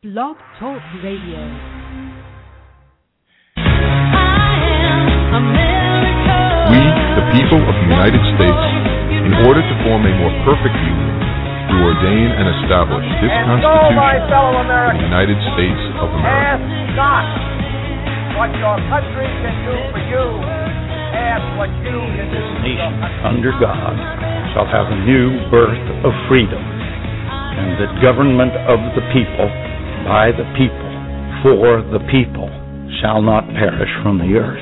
Blog Talk Radio. We, the people of the United States, in order to form a more perfect union, do ordain and establish this Constitution of the United States of America. Ask not what your country can do for you. Ask what you can do for your country. Under God shall have a new birth of freedom, and the government of the people, by the people, for the people, shall not perish from the earth.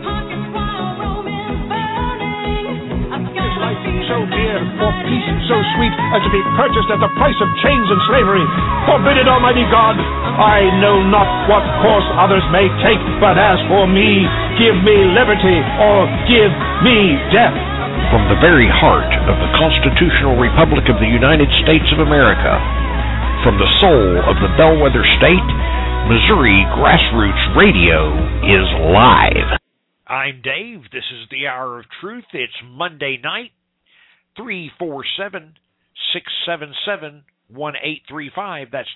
So dear, for peace so sweet as to be purchased at the price of chains and slavery. Forbid it, Almighty God. I know not what course others may take, but as for me, give me liberty or give me death. From the very heart of the constitutional republic of the United States of America, from the soul of the bellwether state, Missouri Grassroots Radio is live. I'm Dave. This is the Hour of Truth. It's Monday night. 347-677-1835. That's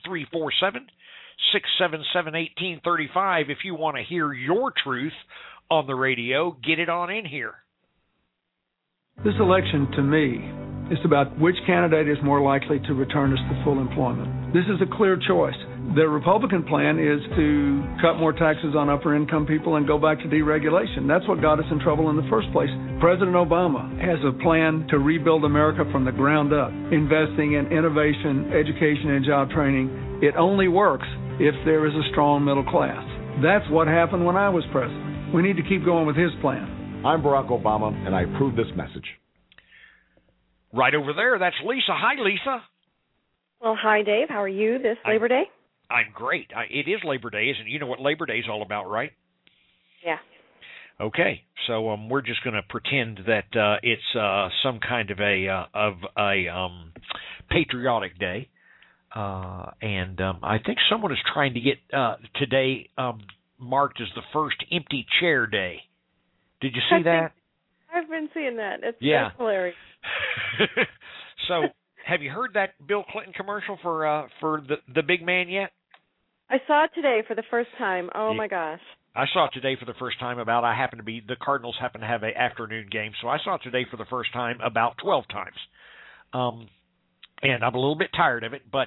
347-677-1835. If you want to hear your truth on the radio, get it on in here. This election, to me, is about which candidate is more likely to return us to full employment. This is a clear choice. The Republican plan is to cut more taxes on upper-income people and go back to deregulation. That's what got us in trouble in the first place. President Obama has a plan to rebuild America from the ground up, investing in innovation, education, and job training. It only works if there is a strong middle class. That's what happened when I was president. We need to keep going with his plan. I'm Barack Obama, and I approve this message. Right over there, that's Lisa. Hi, Lisa. Well, hi, Dave. How are you this Labor Day? I'm great. It is Labor Day, isn't it? You know what Labor Day is all about, right? Yeah. Okay, so we're just going to pretend that it's some kind of a patriotic day, and I think someone is trying to get today marked as the first empty chair day. Did you see that? I've been seeing that. That's hilarious. So, have you heard that Bill Clinton commercial for the big man yet? I saw it today for the first time. Oh my gosh! I saw it today for the first time. The Cardinals happen to have an afternoon game, so I saw it today for the first time about 12 times. And I'm a little bit tired of it, but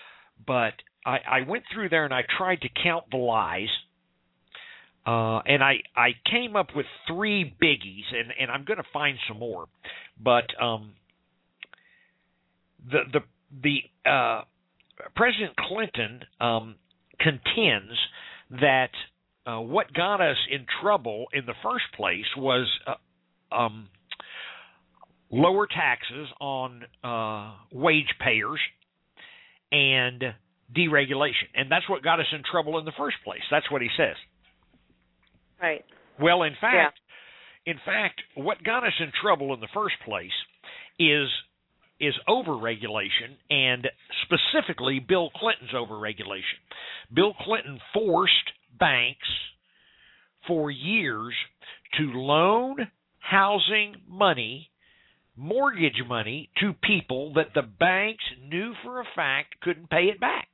I went through there and I tried to count the lies. And I came up with three biggies, and I'm going to find some more. But the President Clinton contends that what got us in trouble in the first place was lower taxes on wage payers and deregulation, and that's what got us in trouble in the first place. That's what he says. Right. Well, in fact, what got us in trouble in the first place is overregulation, and specifically Bill Clinton's overregulation. Bill Clinton forced banks for years to loan housing money, mortgage money, to people that the banks knew for a fact couldn't pay it back.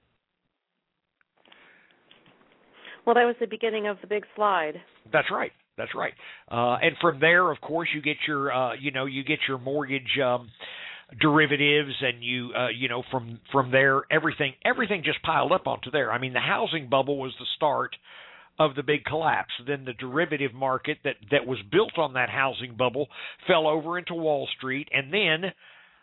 Well, that was the beginning of the big slide. That's right. And from there, of course, you get your mortgage derivatives, and from there, everything just piled up onto there. I mean, the housing bubble was the start of the big collapse. Then the derivative market that was built on that housing bubble fell over into Wall Street, and then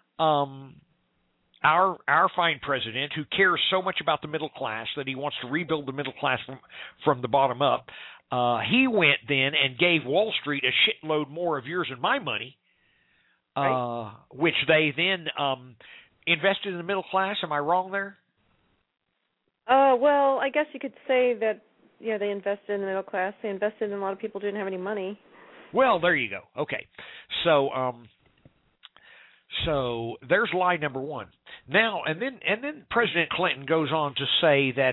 our fine president, who cares so much about the middle class that he wants to rebuild the middle class from the bottom up, he went then and gave Wall Street a shitload more of yours and my money, right, which they then invested in the middle class. Am I wrong there? Well, I guess you could say that, they invested in the middle class. They invested in a lot of people who didn't have any money. Well, there you go. Okay. So there's lie number one. Now, and then President Clinton goes on to say that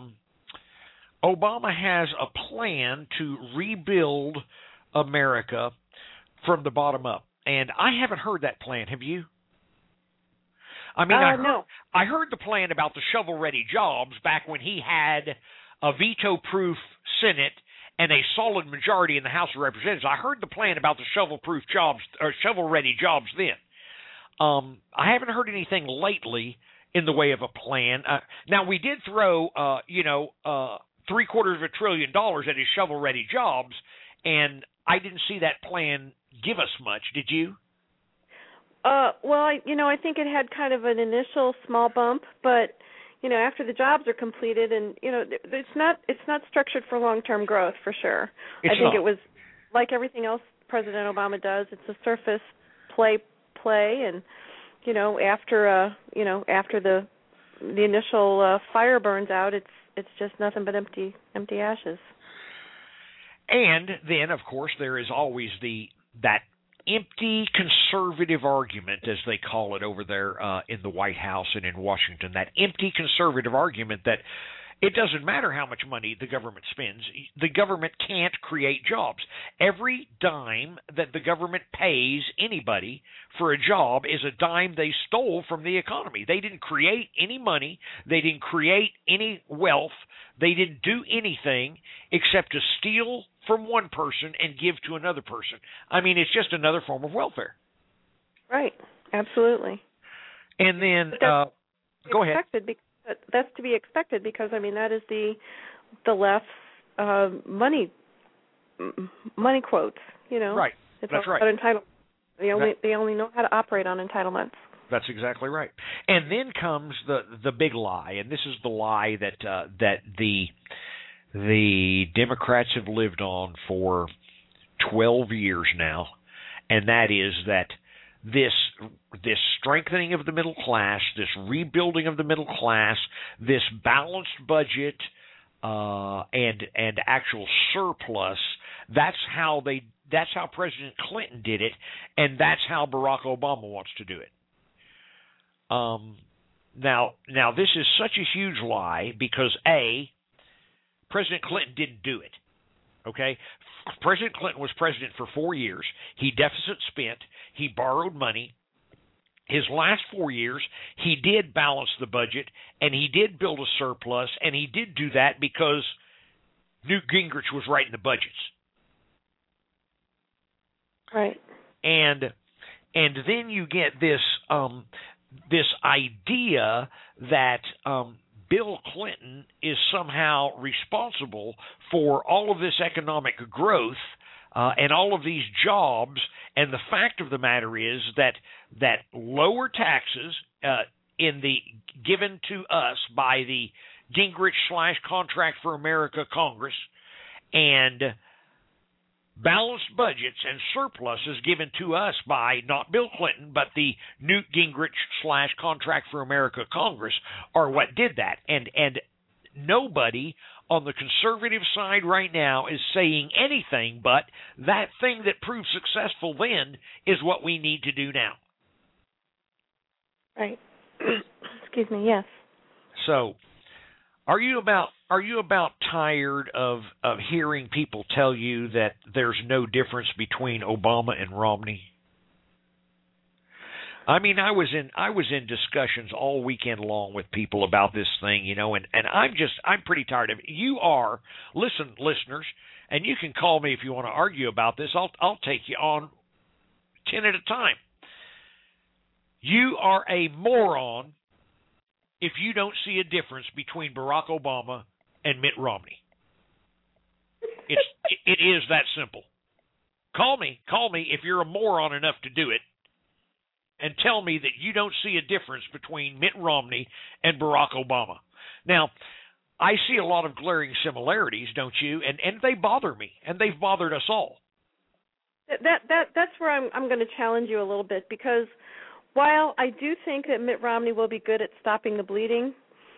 Obama has a plan to rebuild America from the bottom up. And I haven't heard that plan. Have you? I mean, no. I heard the plan about the shovel-ready jobs back when he had a veto-proof Senate and a solid majority in the House of Representatives. I heard the plan about the shovel-proof jobs or shovel-ready jobs then. I haven't heard anything lately in the way of a plan. Now, we did throw, $750 billion at his shovel-ready jobs, and I didn't see that plan give us much. Did you? Well, I think it had kind of an initial small bump, but after the jobs are completed, and it's not structured for long-term growth for sure. I think it was like everything else President Obama does. It's a surface play, and after the initial fire burns out, it's just nothing but empty ashes. And then, of course, there is always that empty conservative argument, as they call it over there in the White House and in Washington, that empty conservative argument that it doesn't matter how much money the government spends, the government can't create jobs. Every dime that the government pays anybody for a job is a dime they stole from the economy. They didn't create any money. They didn't create any wealth. They didn't do anything except to steal from one person and give to another person. I mean, it's just another form of welfare. Right. Absolutely. And then, go ahead. That's to be expected because, that is the left's money quotes, Right. That's right. Entitlement. They only know how to operate on entitlements. That's exactly right. And then comes the big lie, and this is the lie that the Democrats have lived on for 12 years now, and that is that this strengthening of the middle class, this rebuilding of the middle class, this balanced budget and actual surplus, that's how President Clinton did it, and that's how Barack Obama wants to do it. Now this is such a huge lie because President Clinton didn't do it. Okay? President Clinton was president for 4 years. He deficit spent. He borrowed money. His last 4 years, he did balance the budget, and he did build a surplus, and he did do that because Newt Gingrich was writing the budgets. Right. And then you get this idea that Bill Clinton is somehow responsible for all of this economic growth and all of these jobs. And the fact of the matter is that lower taxes given to us by the Gingrich/Contract for America Congress and balanced budgets and surpluses given to us by not Bill Clinton, but the Newt Gingrich/Contract for America Congress are what did that. And nobody on the conservative side right now is saying anything but that thing that proved successful then is what we need to do now. Right. Excuse me, yes. So, are you about tired of hearing people tell you that there's no difference between Obama and Romney? I mean, I was in discussions all weekend long with people about this thing, and I'm pretty tired of it. You are, listen, listeners, and you can call me if you want to argue about this. I'll take you on 10 at a time. You are a moron if you don't see a difference between Barack Obama and Mitt Romney. It is that simple. Call me if you're a moron enough to do it, and tell me that you don't see a difference between Mitt Romney and Barack Obama. Now, I see a lot of glaring similarities, don't you? And they bother me, and they've bothered us all. That's where I'm going to challenge you a little bit, because while I do think that Mitt Romney will be good at stopping the bleeding,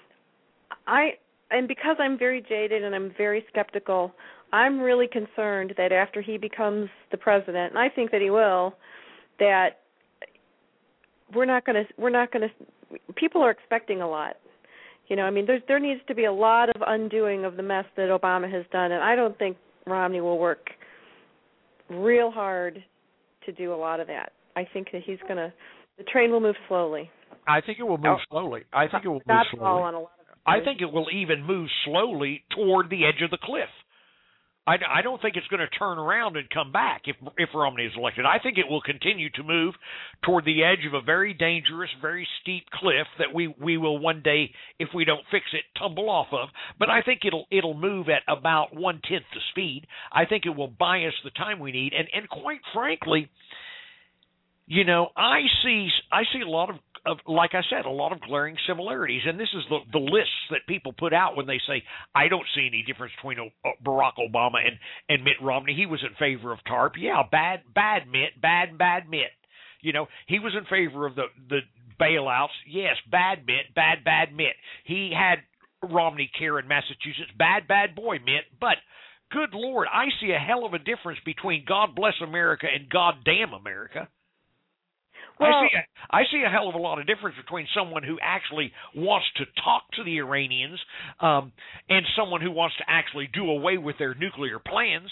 and because I'm very jaded and I'm very skeptical, I'm really concerned that after he becomes the president, and I think that he will, that we're not going to people are expecting a lot. There needs to be a lot of undoing of the mess that Obama has done, and I don't think Romney will work real hard to do a lot of that. I think that the train will move slowly. I think it will move slowly. I think it will move slowly. On a lot of I think it will even move slowly toward the edge of the cliff. I don't think it's going to turn around and come back if Romney is elected. I think it will continue to move toward the edge of a very dangerous, very steep cliff that we will one day, if we don't fix it, tumble off of. But I think it'll move at about 1/10 the speed. I think it will buy us the time we need. And quite frankly, you know, I see a lot of, like I said, a lot of glaring similarities. And this is the lists that people put out when they say, I don't see any difference between Barack Obama and Mitt Romney. He was in favor of TARP. Yeah, bad Mitt, bad Mitt. You know, he was in favor of the bailouts. Yes, bad Mitt, bad Mitt. He had Romney Care in Massachusetts. Bad boy Mitt. But good Lord, I see a hell of a difference between God bless America and God damn America. Well, I see a hell of a lot of difference between someone who actually wants to talk to the Iranians and someone who wants to actually do away with their nuclear plans.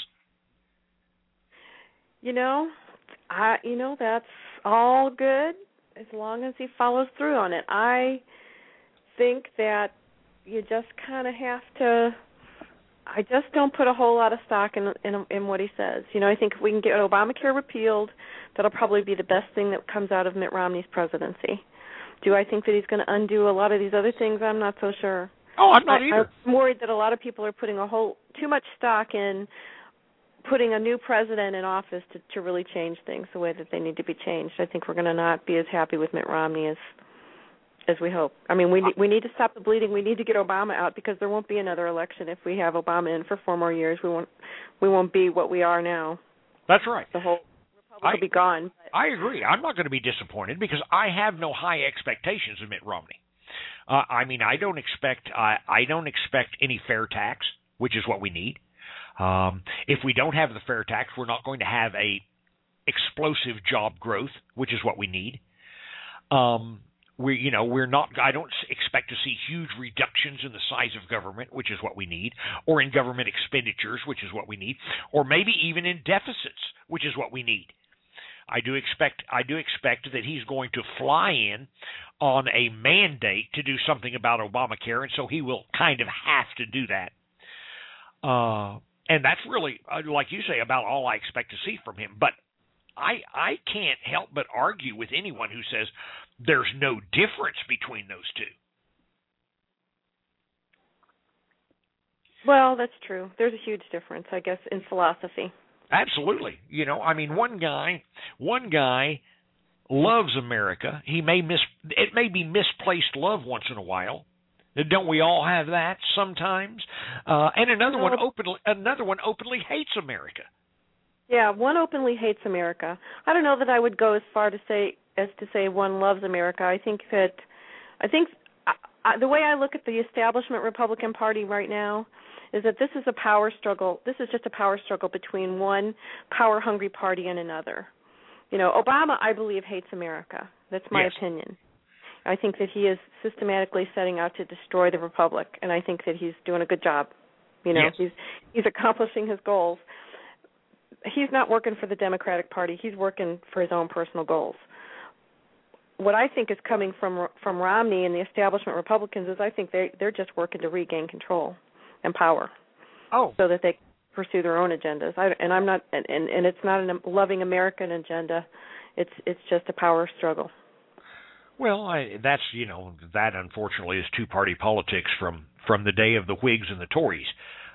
You know, that's all good as long as he follows through on it. I think that you just kind of have to. I just don't put a whole lot of stock in what he says. You know, I think if we can get Obamacare repealed, that'll probably be the best thing that comes out of Mitt Romney's presidency. Do I think that he's going to undo a lot of these other things? I'm not so sure. Oh, I'm not either. I'm worried that a lot of people are putting too much stock in putting a new president in office to really change things the way that they need to be changed. I think we're going to not be as happy with Mitt Romney as we hope. I mean, we need to stop the bleeding. We need to get Obama out because there won't be another election if we have Obama in for 4 more years. We won't be what we are now. That's right. The whole republic will be gone. I agree. I'm not going to be disappointed because I have no high expectations of Mitt Romney. I mean, I don't expect any fair tax, which is what we need. If we don't have the fair tax, we're not going to have a explosive job growth, which is what we need. We're not. I don't expect to see huge reductions in the size of government, which is what we need, or in government expenditures, which is what we need, or maybe even in deficits, which is what we need. I do expect that he's going to fly in on a mandate to do something about Obamacare, and so he will kind of have to do that. And that's really, like you say, about all I expect to see from him. But I can't help but argue with anyone who says there's no difference between those two. Well, that's true. There's a huge difference, I guess, in philosophy. Absolutely. You know, I mean, one guy loves America. It may be misplaced love once in a while. Don't we all have that sometimes? And another one openly hates America. Yeah, one openly hates America. I don't know that I would go as far to say one loves America. I think the way I look at the establishment Republican Party right now is that this is a power struggle. This is just a power struggle between one power-hungry party and another. You know, Obama, I believe, hates America. That's my opinion. I think that he is systematically setting out to destroy the republic, and I think that he's doing a good job. You know, he's accomplishing his goals. He's not working for the Democratic Party. He's working for his own personal goals. What I think is coming from Romney and the establishment Republicans is I think they're just working to regain control and power, so that they can pursue their own agendas. I'm not, and it's not a loving American agenda. It's just a power struggle. Well, that unfortunately is two-party politics from the day of the Whigs and the Tories.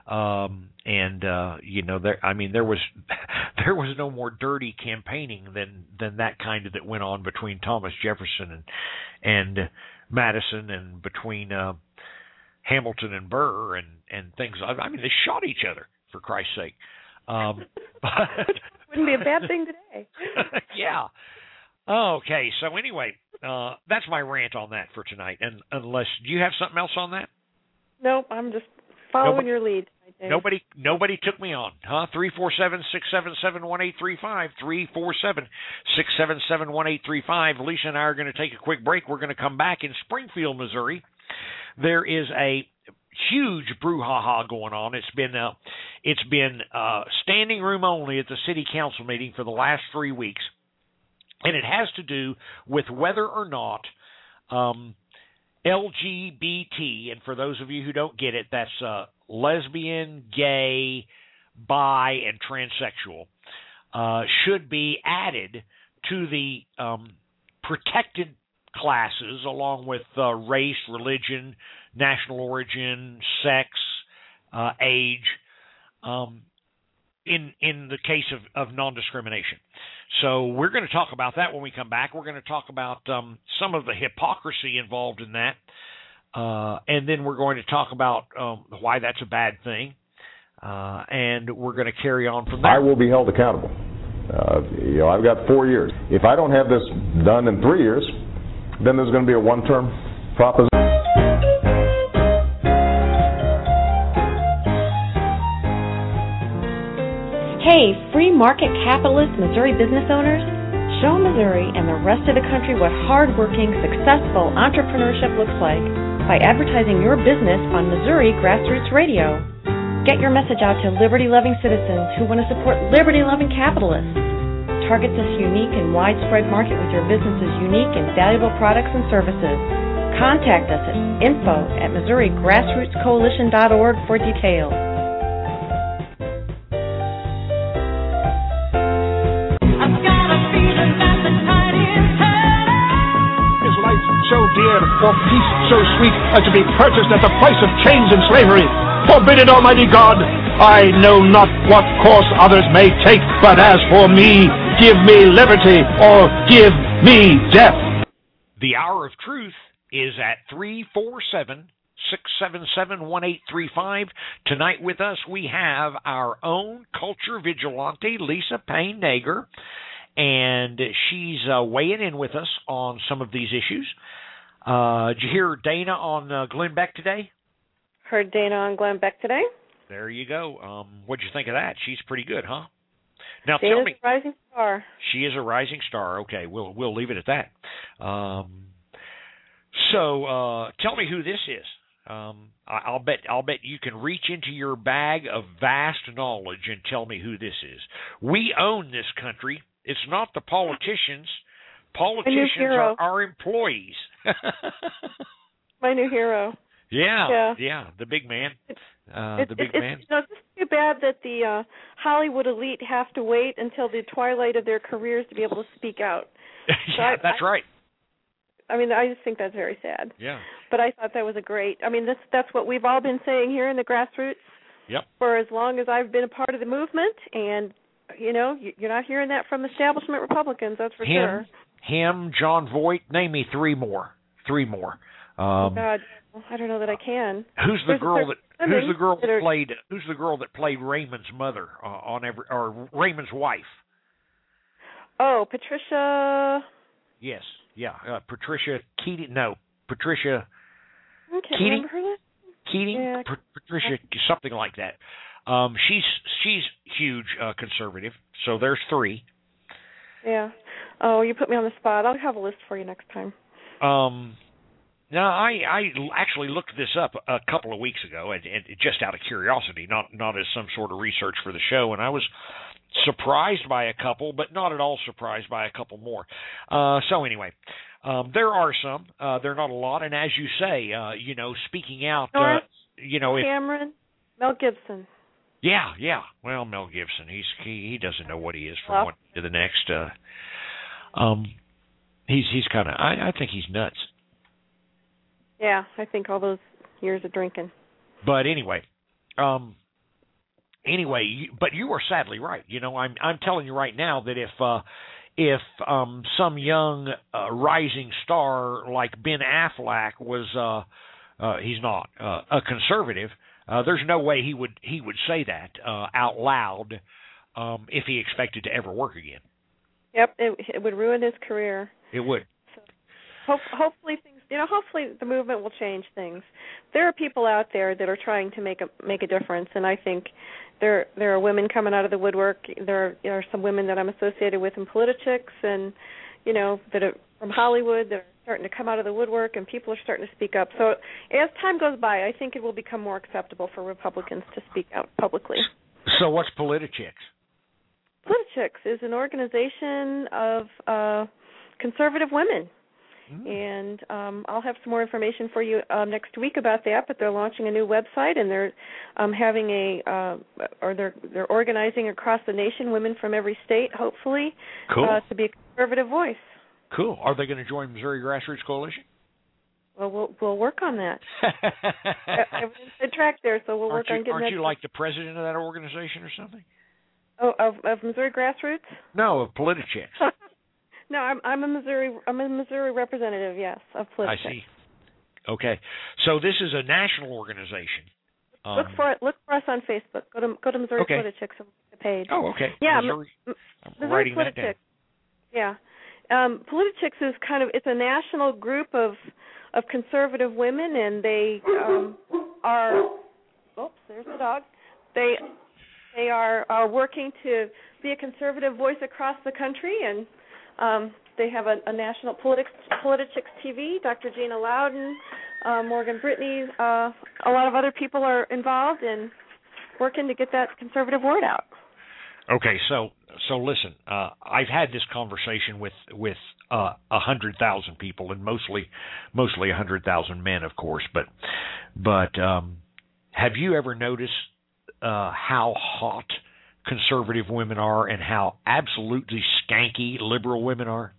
There was no more dirty campaigning than that kind that went on between Thomas Jefferson and Madison, and between Hamilton and Burr and things. I mean, they shot each other, for Christ's sake. But wouldn't be a bad thing today. Yeah. Okay. So anyway, that's my rant on that for tonight. And do you have something else on that? Nope. I'm just following your lead. Nobody took me on, huh? 347-677-1835, 347-677-1835. Lisa and I are going to take a quick break. We're going to come back in Springfield, Missouri. There is a huge brouhaha going on. It's been standing room only at the city council meeting for the last 3 weeks, and it has to do with whether or not LGBT, and for those of you who don't get it, that's lesbian, gay, bi, and transsexual, should be added to the protected classes along with race, religion, national origin, sex, age, in the case of non-discrimination. So we're going to talk about that when we come back. We're going to talk about some of the hypocrisy involved in that, and then we're going to talk about why that's a bad thing, and we're going to carry on from there. I will be held accountable. I've got 4 years. If I don't have this done in 3 years, then there's going to be a one-term proposition. Hey, free market capitalist Missouri business owners, show Missouri and the rest of the country what hardworking, successful entrepreneurship looks like by advertising your business on Missouri Grassroots Radio. Get your message out to liberty-loving citizens who want to support liberty-loving capitalists. Target this unique and widespread market with your business's unique and valuable products and services. Contact us at info@MissouriGrassrootsCoalition.org for details. So dear, for peace so sweet as to be purchased at the price of chains and slavery. Forbid it, Almighty God. I know not what course others may take, but as for me, give me liberty or give me death. The Hour of Truth is at 347-677-1835. Tonight with us we have our own culture vigilante, Lisa Payne Nager, and she's weighing in with us on some of these issues. Did you hear Dana on Glenn Beck today? Heard Dana on Glenn Beck today. There you go. What'd you think of that? She's pretty good, huh? Now Dana's tell me, a rising star. She is a rising star. Okay, we'll leave it at that. So tell me who this is. I'll bet you can reach into your bag of vast knowledge and tell me who this is. We own this country. It's not the politicians. Politicians are our employees. My new hero. Yeah, the big man. The big man. It's just too bad that the Hollywood elite have to wait until the twilight of their careers to be able to speak out. Yeah, that's right. I mean, I just think that's very sad. Yeah. But I thought that was a great. I mean, that's what we've all been saying here in the grassroots. Yep. For as long as I've been a part of the movement, and you're not hearing that from establishment Republicans. That's for sure. Him, John Voight. Name me three more. Oh God, I don't know that I can. Who's the girl that played Raymond's mother or Raymond's wife? Oh, Patricia. Yes, yeah, Patricia Keating. No, Patricia. Okay, Keating. Remember her? Keating, Yeah. Patricia, something like that. She's huge conservative. So there's three. Yeah. Oh, you put me on the spot. I'll have a list for you next time. Now, I actually looked this up a couple of weeks ago, and just out of curiosity, not as some sort of research for the show, and I was surprised by a couple, but not at all surprised by a couple more. So anyway, there are some. They're not a lot, and as you say, speaking out, Cameron, Mel Gibson. Yeah. Well, Mel Gibson, he doesn't know what he is from one to the next. He's kind of. I think he's nuts. Yeah, I think all those years of drinking. But anyway, but you are sadly right. I'm telling you right now that if some young rising star like Ben Affleck was, he's not a conservative. There's no way he would say that out loud if he expected to ever work again. Yep, it would ruin his career. It would. So, hopefully things. Hopefully the movement will change things. There are people out there that are trying to make a difference, and I think there are women coming out of the woodwork. There are some women that I'm associated with in politics, and that are from Hollywood that are starting to come out of the woodwork, and people are starting to speak up. So as time goes by, I think it will become more acceptable for Republicans to speak out publicly. So what's Politichicks? Politichicks is an organization of conservative women. And I'll have some more information for you next week about that. But they're launching a new website, and they're having they're organizing across the nation women from every state, hopefully, to be a conservative voice. Cool. Are they going to join Missouri Grassroots Coalition? Well, we'll work on that. Everything's been tracked there, so we'll work on getting that. Aren't you like the president of that organization or something? Oh, of Missouri Grassroots? No, of Politichicks. No, I'm a Missouri representative. Yes, of Politichicks. I see. Okay, so this is a national organization. Look for us on Facebook. Go to Missouri Politichicks and look at the page. Oh, okay. Yeah, Missouri. I'm Missouri writing that down. Yeah, Politichicks is it's a national group of conservative women, and they are. Oops, there's the dog. They are working to be a conservative voice across the country, and they have a national Politichicks TV. Dr. Gina Loudon, Morgan Brittany, a lot of other people are involved in working to get that conservative word out. Okay, so listen, I've had this conversation with 100,000 people, and mostly 100,000 men, of course. But have you ever noticed how hot conservative women are and how absolutely skanky liberal women are?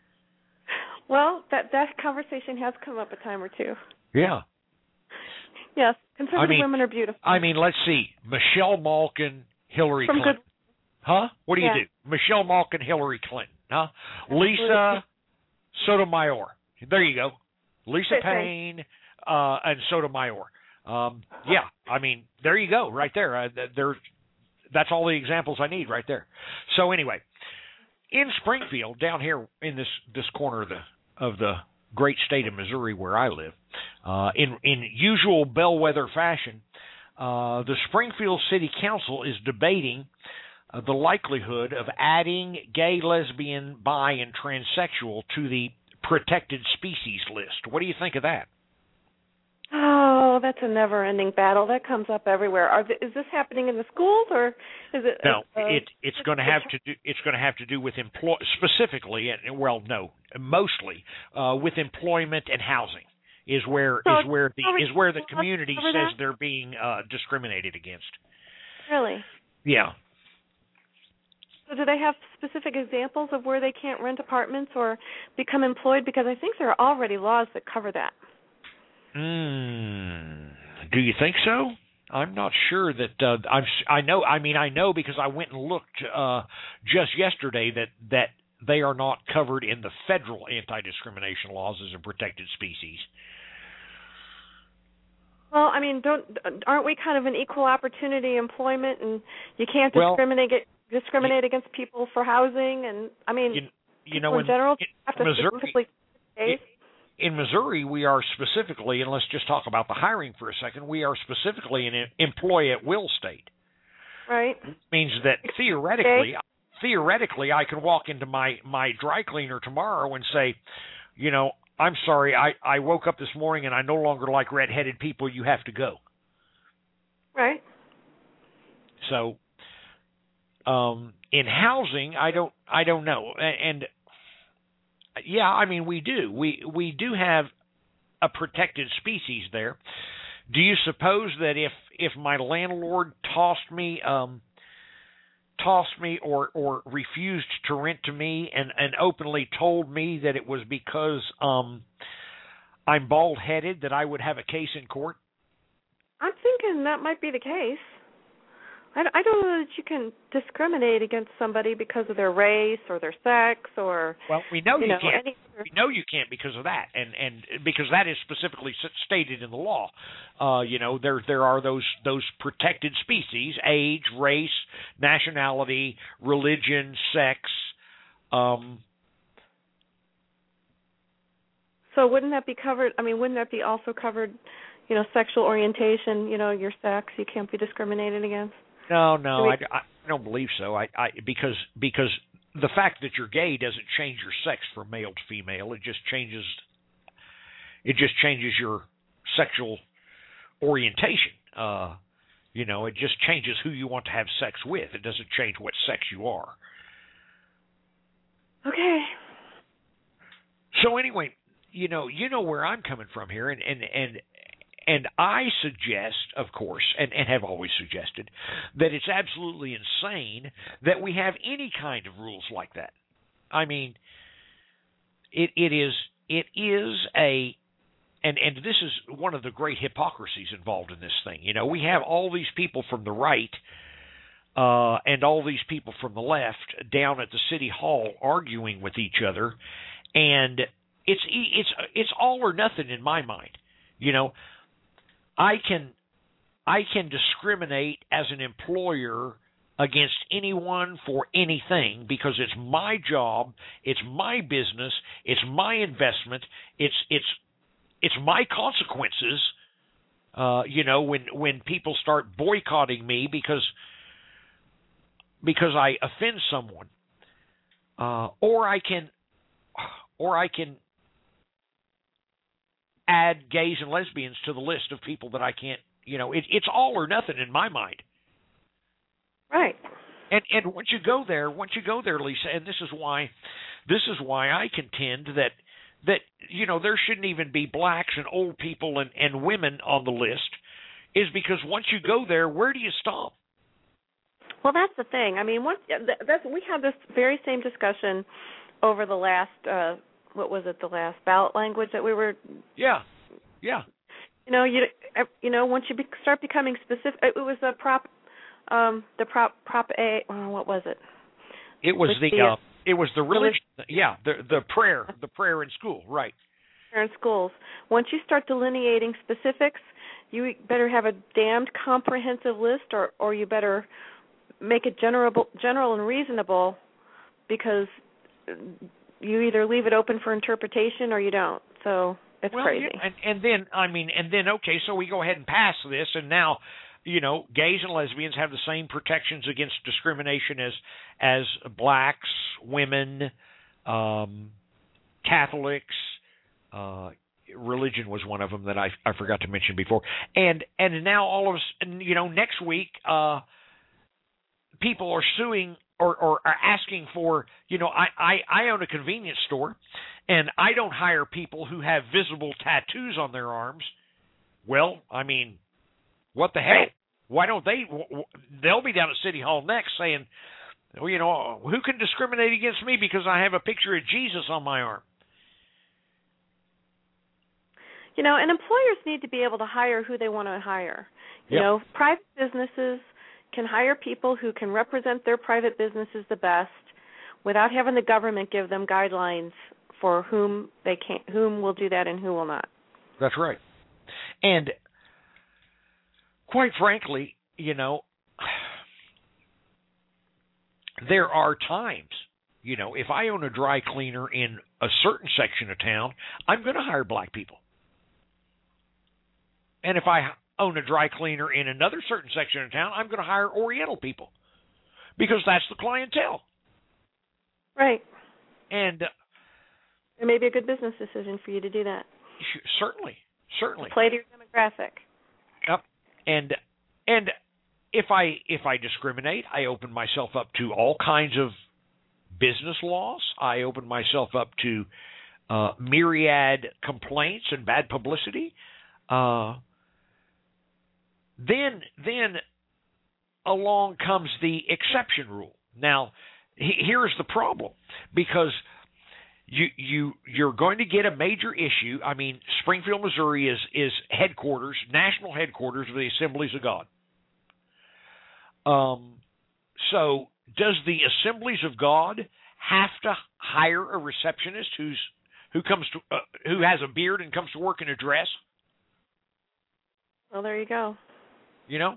Well, that conversation has come up a time or two. Yeah. Yes, conservative women are beautiful. I mean, let's see. Michelle Malkin, Hillary Clinton. Huh? What do you do? Michelle Malkin, Hillary Clinton. Huh? Lisa Sotomayor. There you go. Lisa Payne and Sotomayor. Yeah, I mean, there you go, right there. That's all the examples I need right there. So anyway, in Springfield, down here in this corner of the great state of Missouri where I live, in usual bellwether fashion, the Springfield City Council is debating the likelihood of adding gay, lesbian, bi, and transsexual to the protected species list. What do you think of that? Oh, that's a never-ending battle. That comes up everywhere. Is this happening in the schools, or is it? No, it's going to have to do. It's going to have to do with specifically, mostly with employment and housing. Is where the community says they're being discriminated against. Really? Yeah. So do they have specific examples of where they can't rent apartments or become employed? Because I think there are already laws that cover that. Do you think so? I'm not sure that I know. I mean, I know because I went and looked just yesterday that they are not covered in the federal anti-discrimination laws as a protected species. Well, I mean, aren't we kind of an equal opportunity employment, and you can't discriminate against people for housing, and I mean, in general, in Missouri, we are specifically, and let's just talk about the hiring for a second, we are specifically an employee-at-will state. Right. It means that theoretically, I can walk into my dry cleaner tomorrow and say, I'm sorry, I woke up this morning and I no longer like red-headed people, you have to go. Right. So, in housing, I don't know. And yeah, I mean, we do. We do have a protected species there. Do you suppose that if my landlord tossed me or refused to rent to me and openly told me that it was because I'm bald-headed that I would have a case in court? I'm thinking that might be the case. I don't know that you can discriminate against somebody because of their race or their sex or. Well, we know you can't. We know you can't because of that, and because that is specifically stated in the law. There are those protected species: age, race, nationality, religion, sex. So wouldn't that be covered? I mean, wouldn't that be also covered? Sexual orientation. Your sex. You can't be discriminated against. No, I don't believe so. Because the fact that you're gay doesn't change your sex from male to female. It just changes your sexual orientation. It just changes who you want to have sex with. It doesn't change what sex you are. Okay. So anyway, you know where I'm coming from here, and I suggest, of course, and have always suggested, that it's absolutely insane that we have any kind of rules like that. I mean, it is a, and this is one of the great hypocrisies involved in this thing. You know, we have all these people from the right and all these people from the left down at the city hall arguing with each other, and it's all or nothing in my mind. You know, I can discriminate as an employer against anyone for anything because it's my job, it's my business, it's my investment, it's my consequences. You know, when people start boycotting me because I offend someone, or I can add gays and lesbians to the list of people that I can't. You know, it's all or nothing in my mind. Right. And once you go there, Lisa, and this is why I contend that you know there shouldn't even be blacks and old people and women on the list, is because once you go there, where do you stop? Well, that's the thing. I mean, we had this very same discussion over the last the last ballot language that we were. Yeah. You know, once you start becoming specific, it was the Prop A. What was it? It was it was the religion. Yeah, the prayer in school, right? Prayer in schools. Once you start delineating specifics, you better have a damned comprehensive list, or you better make it general and reasonable, because you either leave it open for interpretation or you don't. So it's crazy. Yeah. And then okay, so we go ahead and pass this, and now, you know, gays and lesbians have the same protections against discrimination as blacks, women, Catholics. Religion was one of them that I forgot to mention before. And now all of us, you know, next week, people are suing or are asking for, you know, I own a convenience store, and I don't hire people who have visible tattoos on their arms. Well, I mean, what the hell? Why don't they? They'll be down at City Hall next saying, well, you know, who can discriminate against me because I have a picture of Jesus on my arm? You know, and employers need to be able to hire who they want to hire. You know, private businesses can hire people who can represent their private businesses the best without having the government give them guidelines for whom will do that and who will not. That's right. And quite frankly, you know, there are times, you know, if I own a dry cleaner in a certain section of town, I'm going to hire black people. And if I own a dry cleaner in another certain section of town, I'm going to hire Oriental people because that's the clientele. Right. And it may be a good business decision for you to do that. Certainly. Play to your demographic. Yep. And if I discriminate, I open myself up to all kinds of business laws. I open myself up to myriad complaints and bad publicity. Then along comes the exception rule. Now, here's the problem, because you're going to get a major issue. I mean, Springfield, Missouri is headquarters, national headquarters of the Assemblies of God. So does the Assemblies of God have to hire a receptionist who has a beard and comes to work in a dress? Well, there you go. You know?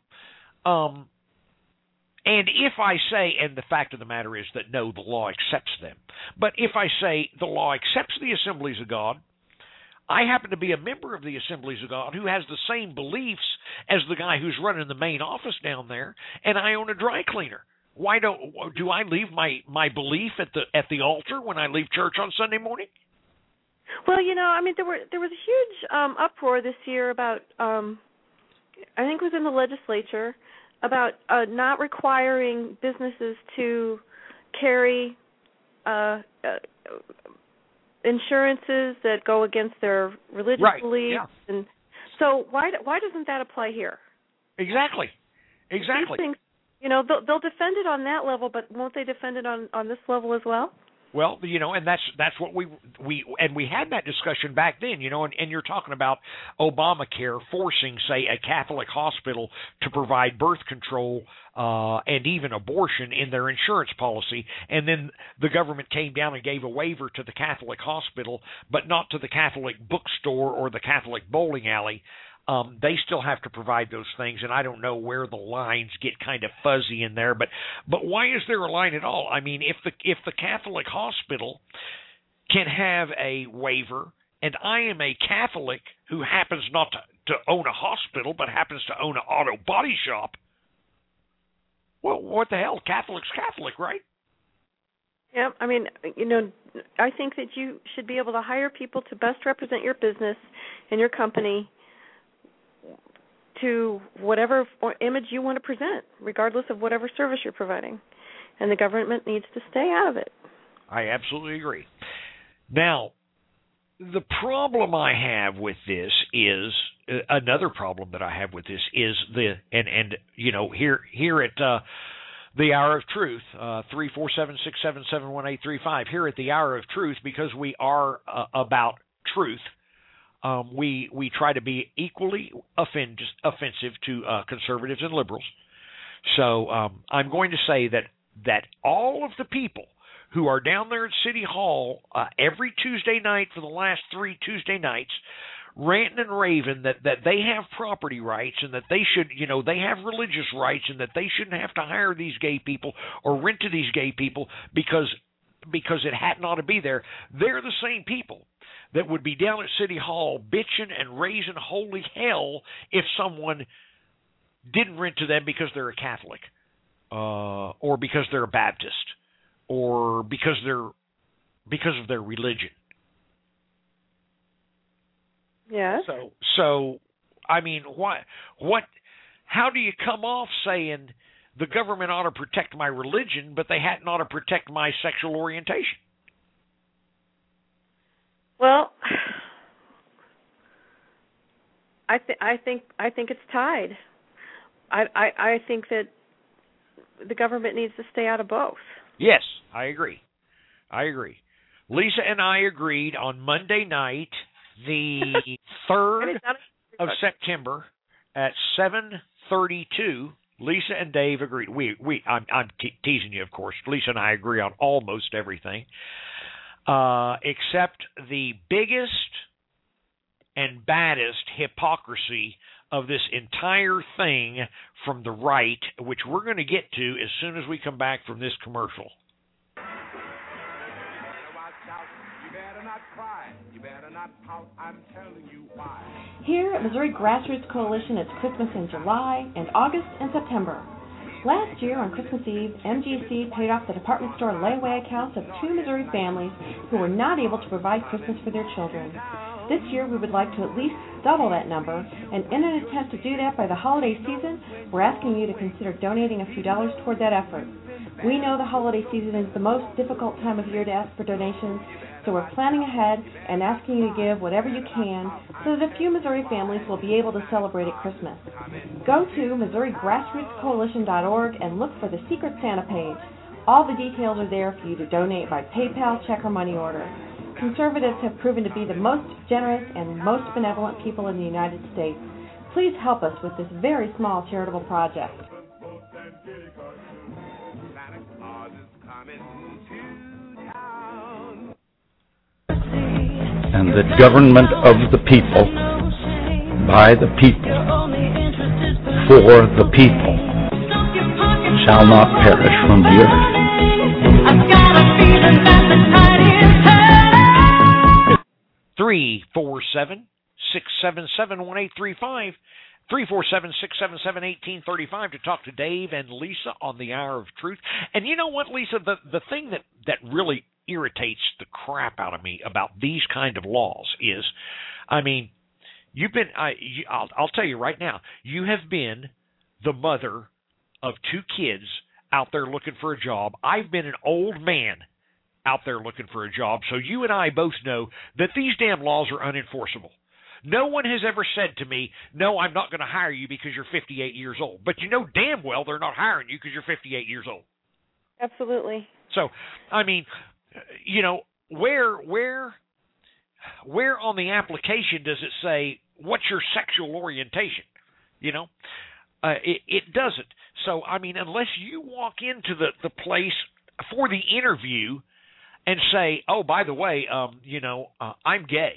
And if I say, and the fact of the matter is that no, the law accepts them. But if I say the law accepts the Assemblies of God, I happen to be a member of the Assemblies of God who has the same beliefs as the guy who's running the main office down there, and I own a dry cleaner. Why do I leave my belief at the altar when I leave church on Sunday morning? Well, you know, I mean, there was a huge uproar this year about I think it was in the legislature about not requiring businesses to carry insurances that go against their religious beliefs, and so why doesn't that apply here? Exactly. These things, they'll defend it on that level, but won't they defend it on this level as well? Well, and that's what we had that discussion back then, and you're talking about Obamacare forcing, say, a Catholic hospital to provide birth control and even abortion in their insurance policy, and then the government came down and gave a waiver to the Catholic hospital, but not to the Catholic bookstore or the Catholic bowling alley. They still have to provide those things, and I don't know where the lines get kind of fuzzy in there. But why is there a line at all? I mean, if the Catholic hospital can have a waiver, and I am a Catholic who happens not to own a hospital, but happens to own an auto body shop, well, what the hell? Catholic's Catholic, right? Yeah, I mean, I think that you should be able to hire people to best represent your business and your company to whatever image you want to present, regardless of whatever service you're providing. And the government needs to stay out of it. I absolutely agree. Now, the problem I have with this is, another problem that I have with this is here at the Hour of Truth, 347-677-1835, here at the Hour of Truth, because we are about truth, we try to be equally offensive to conservatives and liberals. So I'm going to say that all of the people who are down there at City Hall every Tuesday night for the last 3 Tuesday nights, ranting and raving that they have property rights and that they should, they have religious rights and that they shouldn't have to hire these gay people or rent to these gay people because it hadn't ought to be there. They're the same people that would be down at City Hall bitching and raising holy hell if someone didn't rent to them because they're a Catholic, or because they're a Baptist, or because of their religion. Yes. So I mean, how do you come off saying the government ought to protect my religion, but they hadn't ought to protect my sexual orientation? Well, I think it's tied. I think that the government needs to stay out of both. Yes, I agree. Lisa and I agreed on Monday night, the 3rd of September at 7:32. Lisa and Dave agreed. I'm teasing you, of course. Lisa and I agree on almost everything, except the biggest and baddest hypocrisy of this entire thing from the right, which we're going to get to as soon as we come back from this commercial. Here at Missouri Grassroots Coalition, it's Christmas in July and August and September. Last year on Christmas Eve, MGC paid off the department store layaway accounts of 2 Missouri families who were not able to provide Christmas for their children. This year we would like to at least double that number, and in an attempt to do that by the holiday season, we're asking you to consider donating a few dollars toward that effort. We know the holiday season is the most difficult time of year to ask for donations, so we're planning ahead and asking you to give whatever you can so that a few Missouri families will be able to celebrate at Christmas. Go to MissouriGrassrootsCoalition.org and look for the Secret Santa page. All the details are there for you to donate by PayPal, check, or money order. Conservatives have proven to be the most generous and most benevolent people in the United States. Please help us with this very small charitable project. And the government of the people, by the people, for the people, shall not perish from the earth. 347-677-1835, 347-677-1835 to talk to Dave and Lisa on the Hour of Truth. And you know what, Lisa, the thing that really irritates the crap out of me about these kind of laws is, I mean, I'll tell you right now, you have been the mother of 2 kids out there looking for a job. I've been an old man out there looking for a job. So you and I both know that these damn laws are unenforceable. No one has ever said to me, no, I'm not going to hire you because you're 58 years old. But you know damn well they're not hiring you because you're 58 years old. Absolutely. So, I mean, you know, where on the application does it say, what's your sexual orientation? You know, it doesn't. So, I mean, unless you walk into the place for the interview and say, oh, by the way, you know, I'm gay.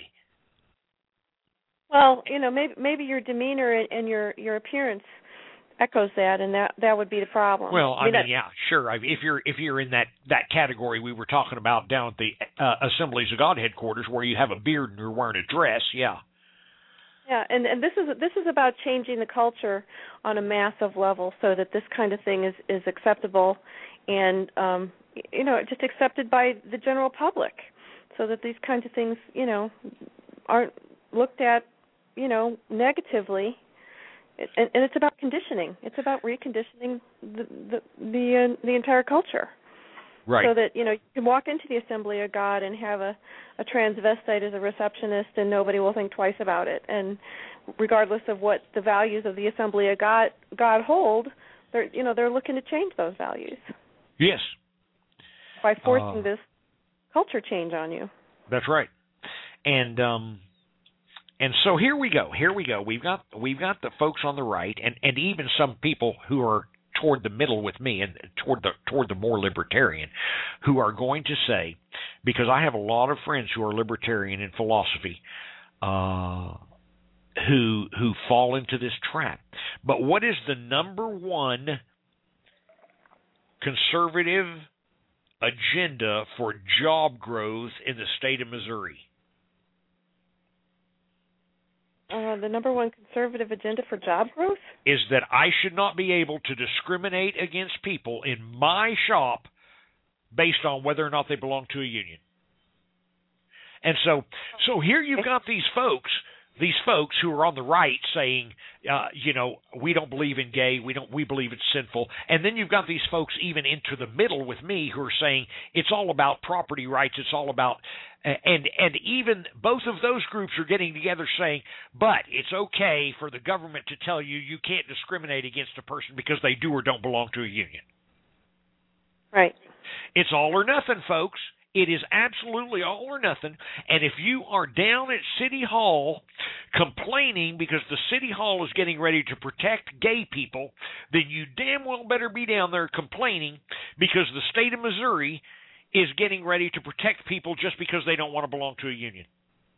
Well, you know, maybe your demeanor and your appearance echoes that, and that would be the problem. Well, I mean, yeah, sure. If you're in that category we were talking about down at the Assemblies of God headquarters, where you have a beard and you're wearing a dress, yeah. Yeah, and this is about changing the culture on a massive level, so that this kind of thing is acceptable, and you know, just accepted by the general public, so that these kinds of things, you know, aren't looked at, you know, negatively. And it's about conditioning. It's about reconditioning the entire culture. Right. So that, you know, you can walk into the Assembly of God and have a transvestite as a receptionist, and nobody will think twice about it. And regardless of what the values of the Assembly of God hold, they're looking to change those values. Yes. By forcing this culture change on you. That's right. And so here we go. We've got the folks on the right, and even some people who are toward the middle with me and toward the more libertarian, who are going to say, because I have a lot of friends who are libertarian in philosophy, who fall into this trap. But what is the number one conservative agenda for job growth in the state of Missouri? The number one conservative agenda for job growth? Is that I should not be able to discriminate against people in my shop based on whether or not they belong to a union. And so here you've got these folks who are on the right saying, you know, we don't believe in gay, we believe it's sinful. And then you've got these folks even into the middle with me who are saying it's all about property rights, it's all about, and even both of those groups are getting together saying, but it's okay for the government to tell you you can't discriminate against a person because they do or don't belong to a union. Right. It's all or nothing, folks. It is absolutely all or nothing. And if you are down at City Hall complaining because the City Hall is getting ready to protect gay people, then you damn well better be down there complaining because the state of Missouri is getting ready to protect people just because they don't want to belong to a union.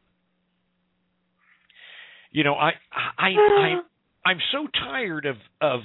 You know, I'm so tired of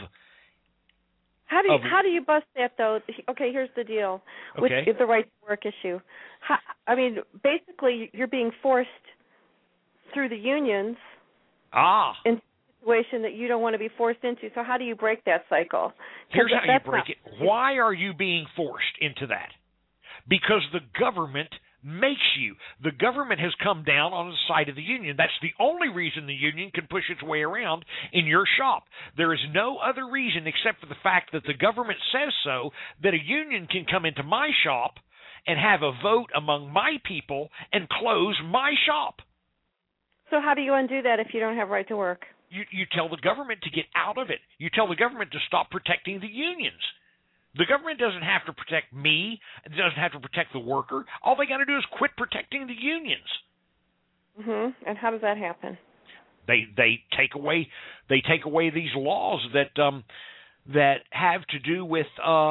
How do you bust that, though? Okay, here's the deal with the right to work issue. I mean, basically, you're being forced through the unions into a situation that you don't want to be forced into. So how do you break that cycle? Here's how you break it. Why are you being forced into that? Because the government makes you. The government has come down on the side of the union. That's the only reason the union can push its way around in your shop. There is no other reason except for the fact that the government says so, that a union can come into my shop and have a vote among my people and close my shop. So how do you undo that if you don't have right to work? You tell the government to get out of it. You tell the government to stop protecting the unions. The government doesn't have to protect me. It doesn't have to protect the worker. All they got to do is quit protecting the unions. Mm-hmm. And how does that happen? They take away these laws that have to do with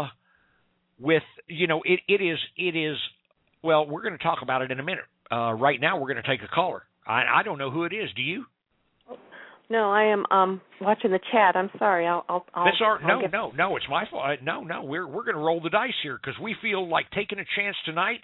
you know, it is well, we're going to talk about it in a minute. Right now we're going to take a caller. I don't know who it is. Do you? No, I am watching the chat. I'm sorry. I'll No, it's my fault. No, we're going to roll the dice here because we feel like taking a chance tonight.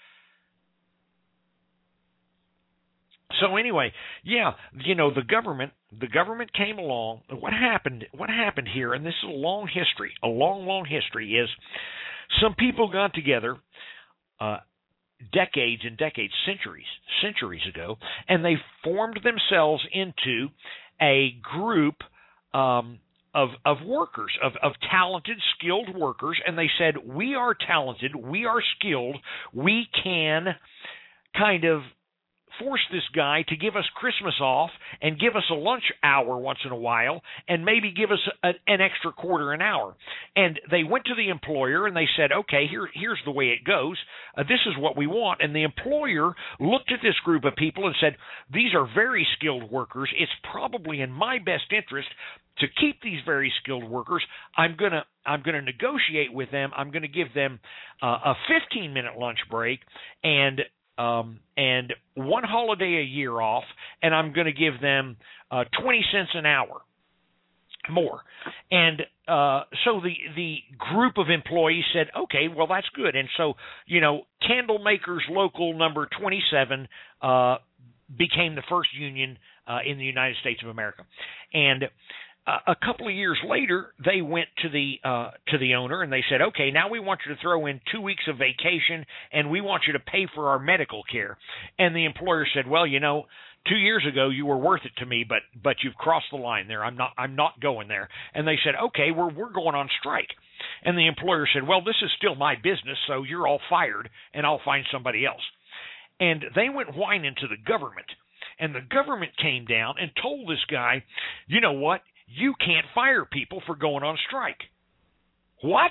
So anyway, yeah, you know, the government came along. What happened here, and this is a long history, is some people got together decades and decades, centuries ago, and they formed themselves into a group workers, of talented, skilled workers, and they said, we are talented, we are skilled, we can kind of force this guy to give us Christmas off and give us a lunch hour once in a while and maybe give us an extra quarter an hour. And they went to the employer and they said, okay, here's the way it goes. This is what we want. And the employer looked at this group of people and said, these are very skilled workers. It's probably in my best interest to keep these very skilled workers. I'm going to negotiate with them. I'm going to give them a 15-minute lunch break and one holiday a year off, and I'm going to give them 20 cents an hour more. And so the group of employees said, okay, well, that's good. And so, Candle Makers Local number 27 became the first union in the United States of America. And a couple of years later, they went to the owner and they said, okay, now we want you to throw in 2 weeks of vacation and we want you to pay for our medical care. And the employer said, well, 2 years ago you were worth it to me, but you've crossed the line there. I'm not going there. And they said, okay, we're going on strike. And the employer said, well, this is still my business, so you're all fired and I'll find somebody else. And they went whining to the government. And the government came down and told this guy, you know what? You can't fire people for going on strike. What?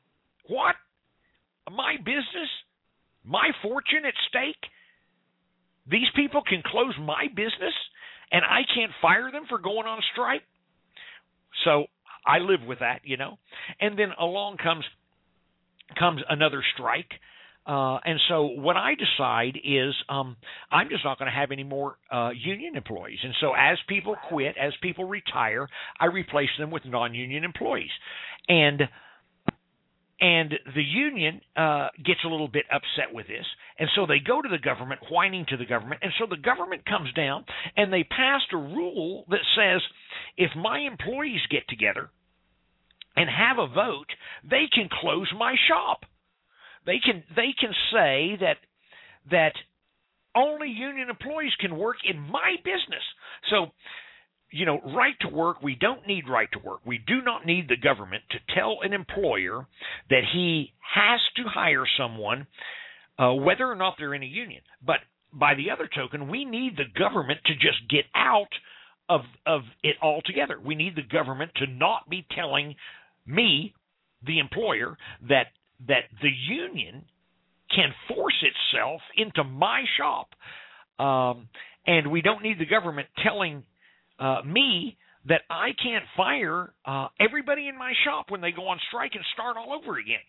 My business? My fortune at stake? These people can close my business and I can't fire them for going on strike? So I live with that, And then along comes another strike. And so what I decide is I'm just not going to have any more union employees. And so as people quit, as people retire, I replace them with non-union employees. And the union gets a little bit upset with this. And so they go to the government, whining to the government. And so the government comes down and they passed a rule that says if my employees get together and have a vote, they can close my shop. They can say that only union employees can work in my business. So, right to work, we don't need right to work. We do not need the government to tell an employer that he has to hire someone, whether or not they're in a union. But by the other token, we need the government to just get out of it altogether. We need the government to not be telling me, the employer, that the union can force itself into my shop. And we don't need the government telling me that I can't fire everybody in my shop when they go on strike and start all over again.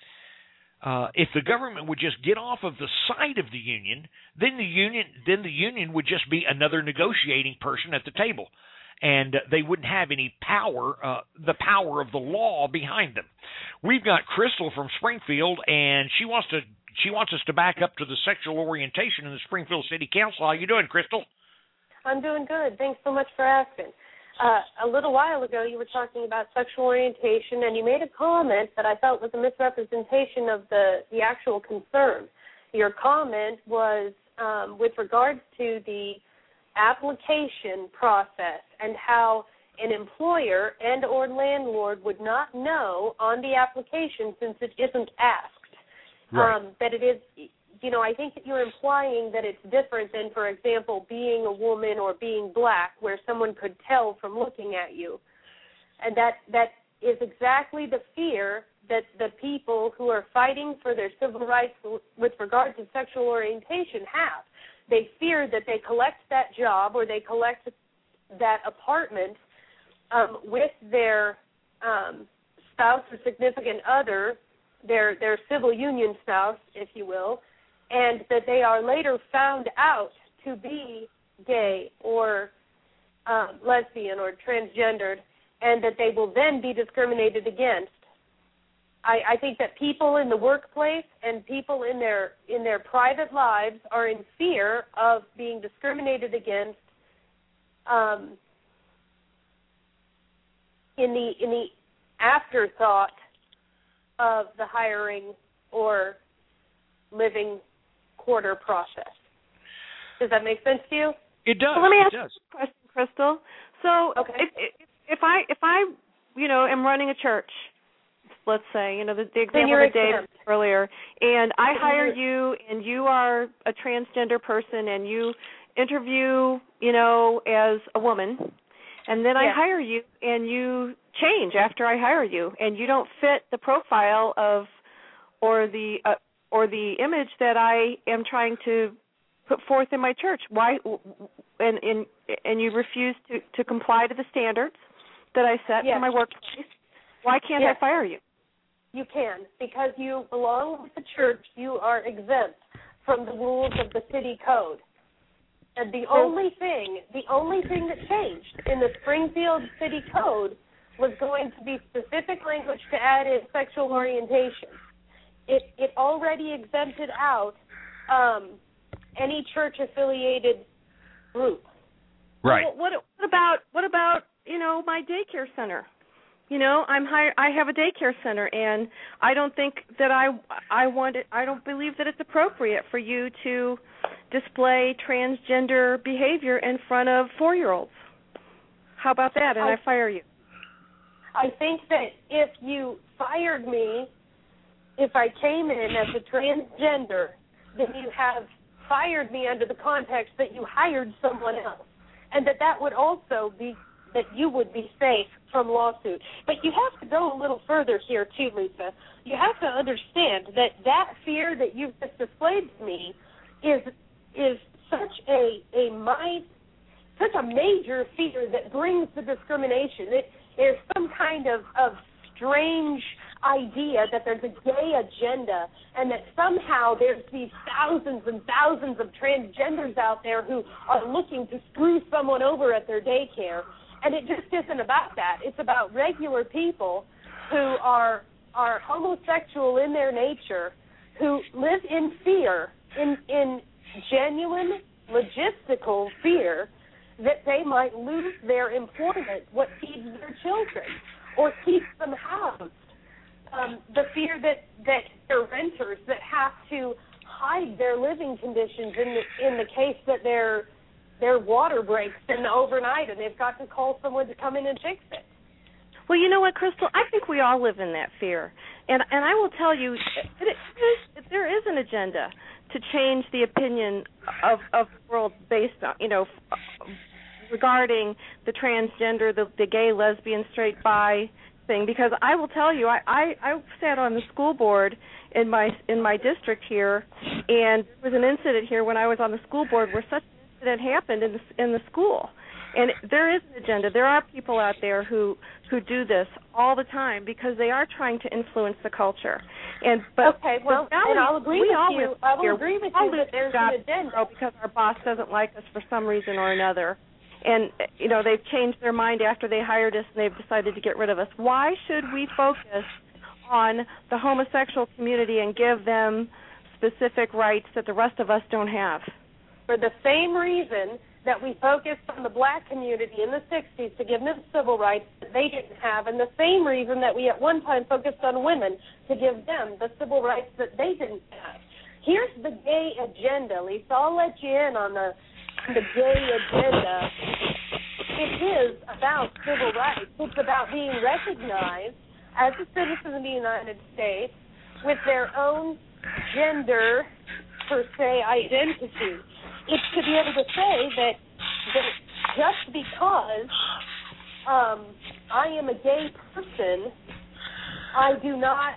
If the government would just get off of the side of the union, then the union would just be another negotiating person at the table. And they wouldn't have any power, the power of the law behind them. We've got Crystal from Springfield, and she wants us to back up to the sexual orientation in the Springfield City Council. How you doing, Crystal? I'm doing good. Thanks so much for asking. A little while ago, you were talking about sexual orientation, and you made a comment that I felt was a misrepresentation of the actual concern. Your comment was with regards to the application process and how an employer and or landlord would not know on the application since it isn't asked. Right. That it is, I think that you're implying that it's different than, for example, being a woman or being black, where someone could tell from looking at you. And that is exactly the fear that the people who are fighting for their civil rights with regard to sexual orientation have. They fear that they collect that job or they collect that apartment with their spouse or significant other, their civil union spouse, if you will, and that they are later found out to be gay or lesbian or transgendered, and that they will then be discriminated against. I think that people in the workplace and people in their private lives are in fear of being discriminated against in the afterthought of the hiring or living quarter process. Does that make sense to you? It does. So let me ask you a question, Crystal. So okay. if I am running a church, let's say, the example that Dave earlier, and I hire you, and you are a transgender person, and you interview, as a woman, and then I hire you, and you change after I hire you, and you don't fit the profile of or the image that I am trying to put forth in my church. Why? And you refuse to comply to the standards that I set for my workplace. Why can't I fire you? You can, because you belong with the church. You are exempt from the rules of the city code. And the only thing that changed in the Springfield City Code was going to be specific language to add in sexual orientation. It already exempted out any church-affiliated group. Right. Well, what about my daycare center? I have a daycare center, and I don't think that I don't believe that it's appropriate for you to display transgender behavior in front of 4-year-olds. How about that? And I fire you. I think that if you fired me, if I came in as a transgender, then you have fired me under the context that you hired someone else, and that would also be that you would be safe from lawsuit. But you have to go a little further here too, Lisa. You have to understand that fear that you've just displayed to me is such a major fear that brings the discrimination. There's some kind of strange idea that there's a gay agenda and that somehow there's these thousands and thousands of transgenders out there who are looking to screw someone over at their daycare. And it just isn't about that. It's about regular people who are homosexual in their nature, who live in fear, in genuine logistical fear that they might lose their employment, what feeds their children, or keeps them housed. The fear that they're renters that have to hide their living conditions in the case that their water breaks in the overnight and they've got to call someone to come in and fix it. Well, you know what, Crystal? I think we all live in that fear. And I will tell you, there is an agenda to change the opinion of the world based on, regarding the transgender, the gay, lesbian, straight, bi thing. Because I will tell you, I sat on the school board in my district here, and there was an incident here when I was on the school board where such an incident happened in the school. And there is an agenda. There are people out there who do this all the time because they are trying to influence the culture. And I'll agree with you. I will agree with you that there's an agenda because our boss doesn't like us for some reason or another. And they've changed their mind after they hired us and they've decided to get rid of us. Why should we focus on the homosexual community and give them specific rights that the rest of us don't have? For the same reason that we focused on the black community in the 60s to give them civil rights that they didn't have, and the same reason that we at one time focused on women to give them the civil rights that they didn't have. Here's the gay agenda, Lisa. I'll let you in on the gay agenda. It is about civil rights. It's about being recognized as a citizen of the United States with their own gender, per se, identity. It's to be able to say that just because I am a gay person, I do not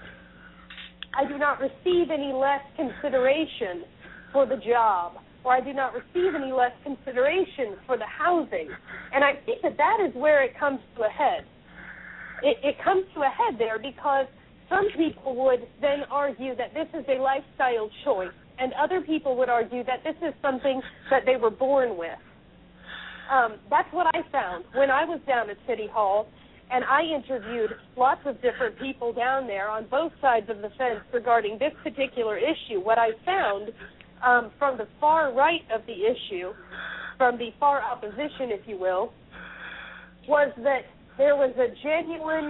receive any less consideration for the job, or I do not receive any less consideration for the housing. And I think that is where it comes to a head. It comes to a head there because some people would then argue that this is a lifestyle choice, and other people would argue that this is something that they were born with. That's what I found when I was down at City Hall, and I interviewed lots of different people down there on both sides of the fence regarding this particular issue. What I found from the far right of the issue, from the far opposition, if you will, was that there was a genuine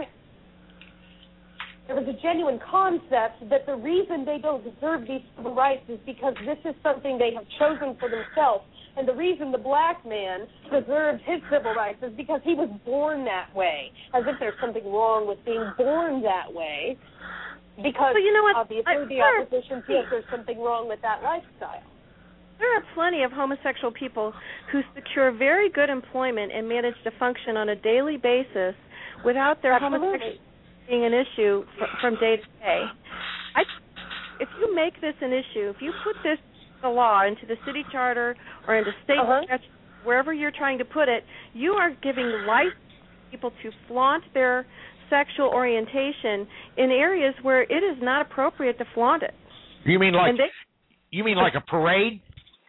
concept that the reason they don't deserve these civil rights is because this is something they have chosen for themselves And the reason the black man preserved his civil rights is because he was born that way, as if there's something wrong with being born that way. Because obviously the opposition feels there's something wrong with that lifestyle. There are plenty of homosexual people who secure very good employment and manage to function on a daily basis without their homosexuality being an issue from day to day. If you make this an issue, if you put the law into the city charter or into state statute, wherever you're trying to put it, you are giving license to people to flaunt their sexual orientation in areas where it is not appropriate to flaunt it. You mean like a parade?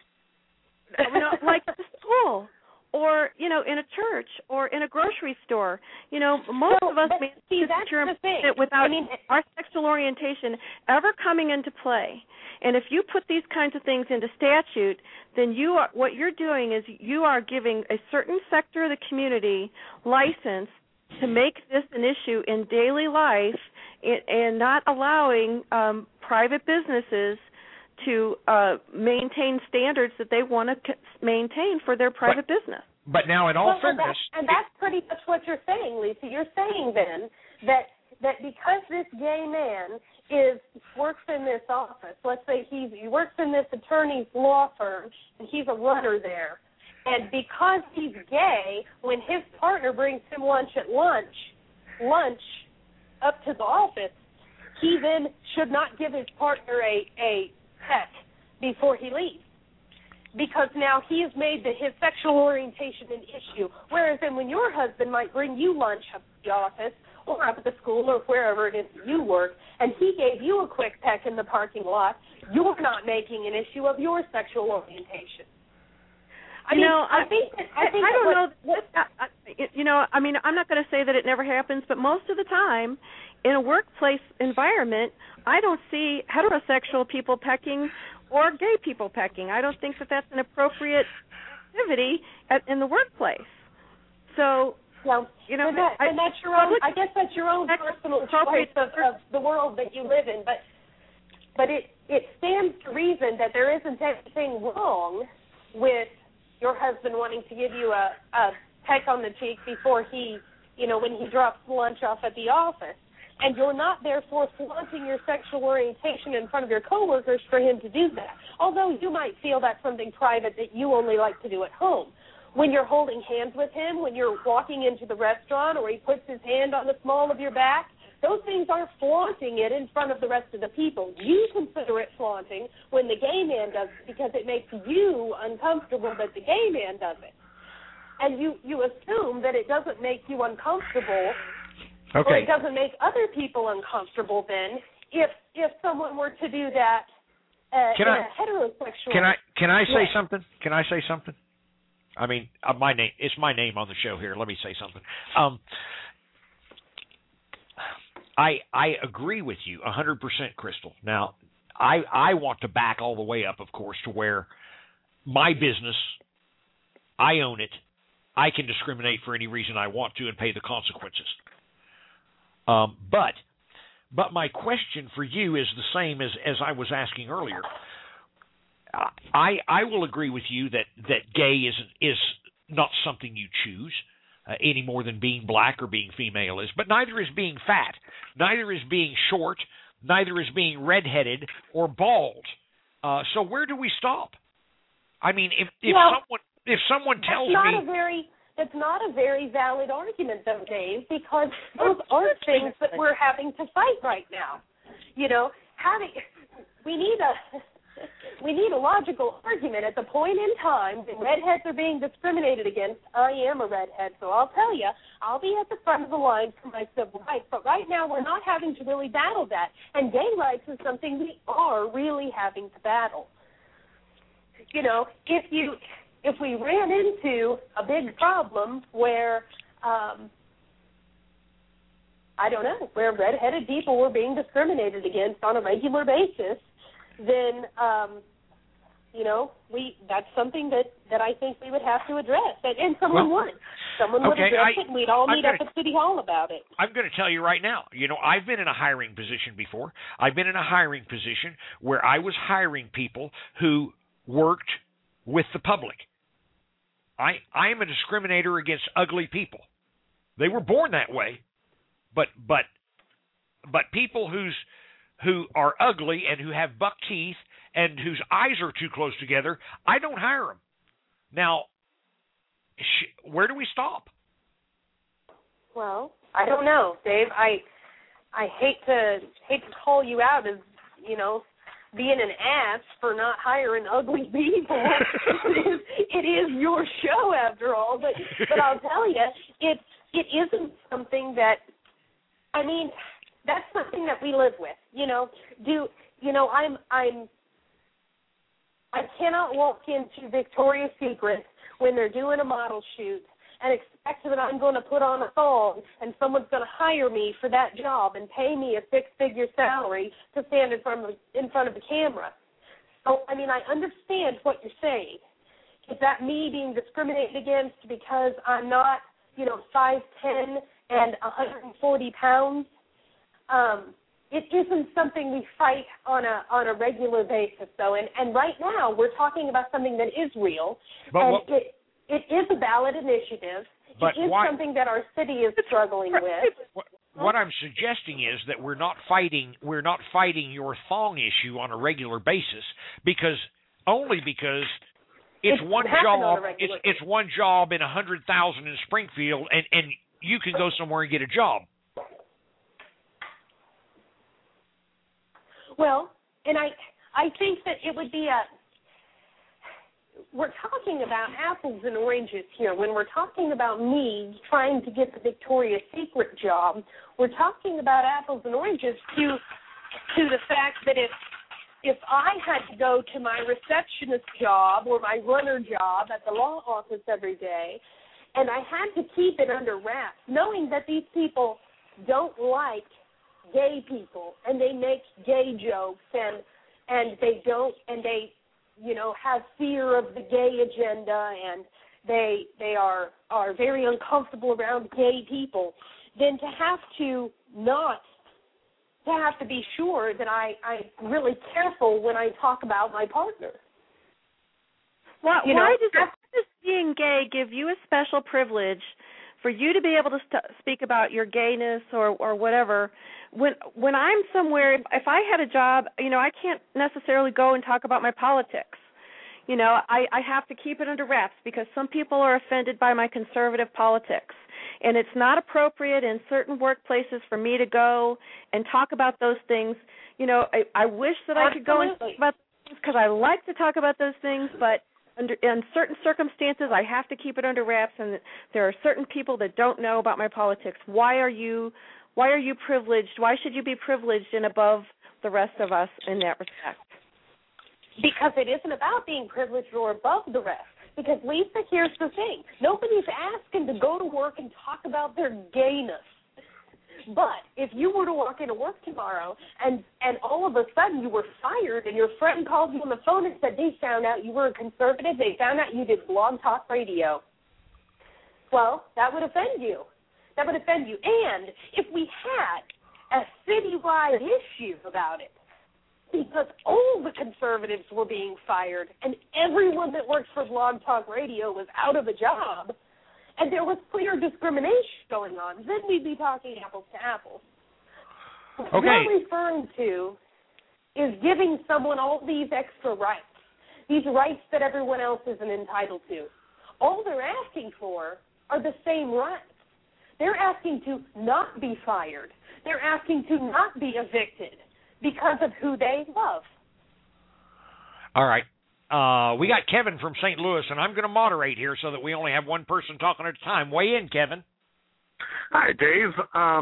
Like the school, or in a church, or in a grocery store. Most of us manage to secure employment without our sexual orientation ever coming into play. And if you put these kinds of things into statute, then what you're doing is you are giving a certain sector of the community license to make this an issue in daily life, and not allowing private businesses to maintain standards that they want to maintain for their private business. But now, in all fairness, and that's pretty much what you're saying, Lisa. You're saying then that because this gay man works in this office, let's say he works in this attorney's law firm, and he's a runner there, and because he's gay, when his partner brings him lunch at lunch up to the office, he then should not give his partner a peck before he leaves, because now he has made his sexual orientation an issue. Whereas then when your husband might bring you lunch up at the office or up at the school or wherever it is you work, and he gave you a quick peck in the parking lot, you're not making an issue of your sexual orientation. I'm not going to say that it never happens, but most of the time in a workplace environment, I don't see heterosexual people pecking or gay people pecking. I don't think that that's an appropriate activity in the workplace. So, and that's your own. I guess that's your own personal choice of the world that you live in. But it stands to reason that there isn't anything wrong with your husband wanting to give you a peck on the cheek before when he drops lunch off at the office. And you're not, therefore, flaunting your sexual orientation in front of your coworkers for him to do that. Although you might feel that's something private that you only like to do at home. When you're holding hands with him, when you're walking into the restaurant, or he puts his hand on the small of your back, those things aren't flaunting it in front of the rest of the people. You consider it flaunting when the gay man does it because it makes you uncomfortable that the gay man does it. And you assume that it doesn't make you uncomfortable. Okay. Or it doesn't make other people uncomfortable then if someone were to do that in a heterosexual... Can I say something? Can I say something? I mean, it's my name on the show here. Let me say something. I agree with you 100%, Crystal. Now, I want to back all the way up, of course, to where my business, I own it, I can discriminate for any reason I want to and pay the consequences. But my question for you is the same as I was asking earlier. I will agree with you that gay is not something you choose any more than being black or being female is, but neither is being fat, neither is being short, neither is being redheaded or bald. So where do we stop? I mean, if someone tells me... It's not a very valid argument, though, Dave, because those aren't things that we're having to fight right now. We need a logical argument. At the point in time when redheads are being discriminated against, I am a redhead, so I'll tell you, I'll be at the front of the line for my civil rights. But right now we're not having to really battle that, and gay rights is something we are really having to battle. If we ran into a big problem where, where redheaded people were being discriminated against on a regular basis, then, that's something that I think we would have to address. And someone would. Someone would address it, and we'd all meet up at City Hall about it. I'm going to tell you right now, I've been in a hiring position before. I've been in a hiring position where I was hiring people who worked with the public. I am a discriminator against ugly people. They were born that way, but people who are ugly and who have buck teeth and whose eyes are too close together, I don't hire them. Now, where do we stop? Well, I don't know, Dave. I hate to call you out as, being an ass for not hiring ugly people. it is your show after all, but I'll tell you, it isn't something that, that's something that we live with. I cannot walk into Victoria's Secret when they're doing a model shoot and expect that I'm going to put on a thong and someone's going to hire me for that job and pay me a six-figure salary to stand in front of the camera. So, I understand what you're saying. Is that me being discriminated against because I'm not, 5'10" and 140 pounds? It isn't something we fight on a regular basis, though. And right now we're talking about something that is real. It is a ballot initiative. It is something that our city is struggling with. What I'm suggesting is that we're not fighting your thong issue on a regular basis because it's one job. It's one job in 100,000 in Springfield, and you can go somewhere and get a job. Well, and I think that it would be we're talking about apples and oranges here. When we're talking about me trying to get the Victoria's Secret job, we're talking about apples and oranges to the fact that if I had to go to my receptionist job or my runner job at the law office every day, and I had to keep it under wraps, knowing that these people don't like gay people and they make gay jokes and they have fear of the gay agenda and they are very uncomfortable around gay people, then to have to be sure that I'm really careful when I talk about my partner. Why does being gay give you a special privilege for you to be able to speak about your gayness or whatever? When I'm somewhere, if I had a job, I can't necessarily go and talk about my politics. I have to keep it under wraps because some people are offended by my conservative politics. And it's not appropriate in certain workplaces for me to go and talk about those things. I wish that I could go and talk about those things because I like to talk about those things, but in certain circumstances I have to keep it under wraps, and there are certain people that don't know about my politics. Why are you privileged? Why should you be privileged and above the rest of us in that respect? Because it isn't about being privileged or above the rest. Because, Lisa, here's the thing. Nobody's asking to go to work and talk about their gayness. But if you were to walk into work tomorrow and all of a sudden you were fired and your friend called you on the phone and said they found out you were a conservative, they found out you did blog talk radio, well, that would offend you. That would offend you. And if we had a citywide issue about it, because all the conservatives were being fired and everyone that works for Blog Talk Radio was out of a job and there was clear discrimination going on, then we'd be talking apples to apples. What you're referring to is giving someone all these extra rights, these rights that everyone else isn't entitled to. All they're asking for are the same rights. They're asking to not be fired. They're asking to not be evicted because of who they love. All right. We got Kevin from St. Louis, and I'm going to moderate here so that we only have one person talking at a time. Weigh in, Kevin. Hi, Dave.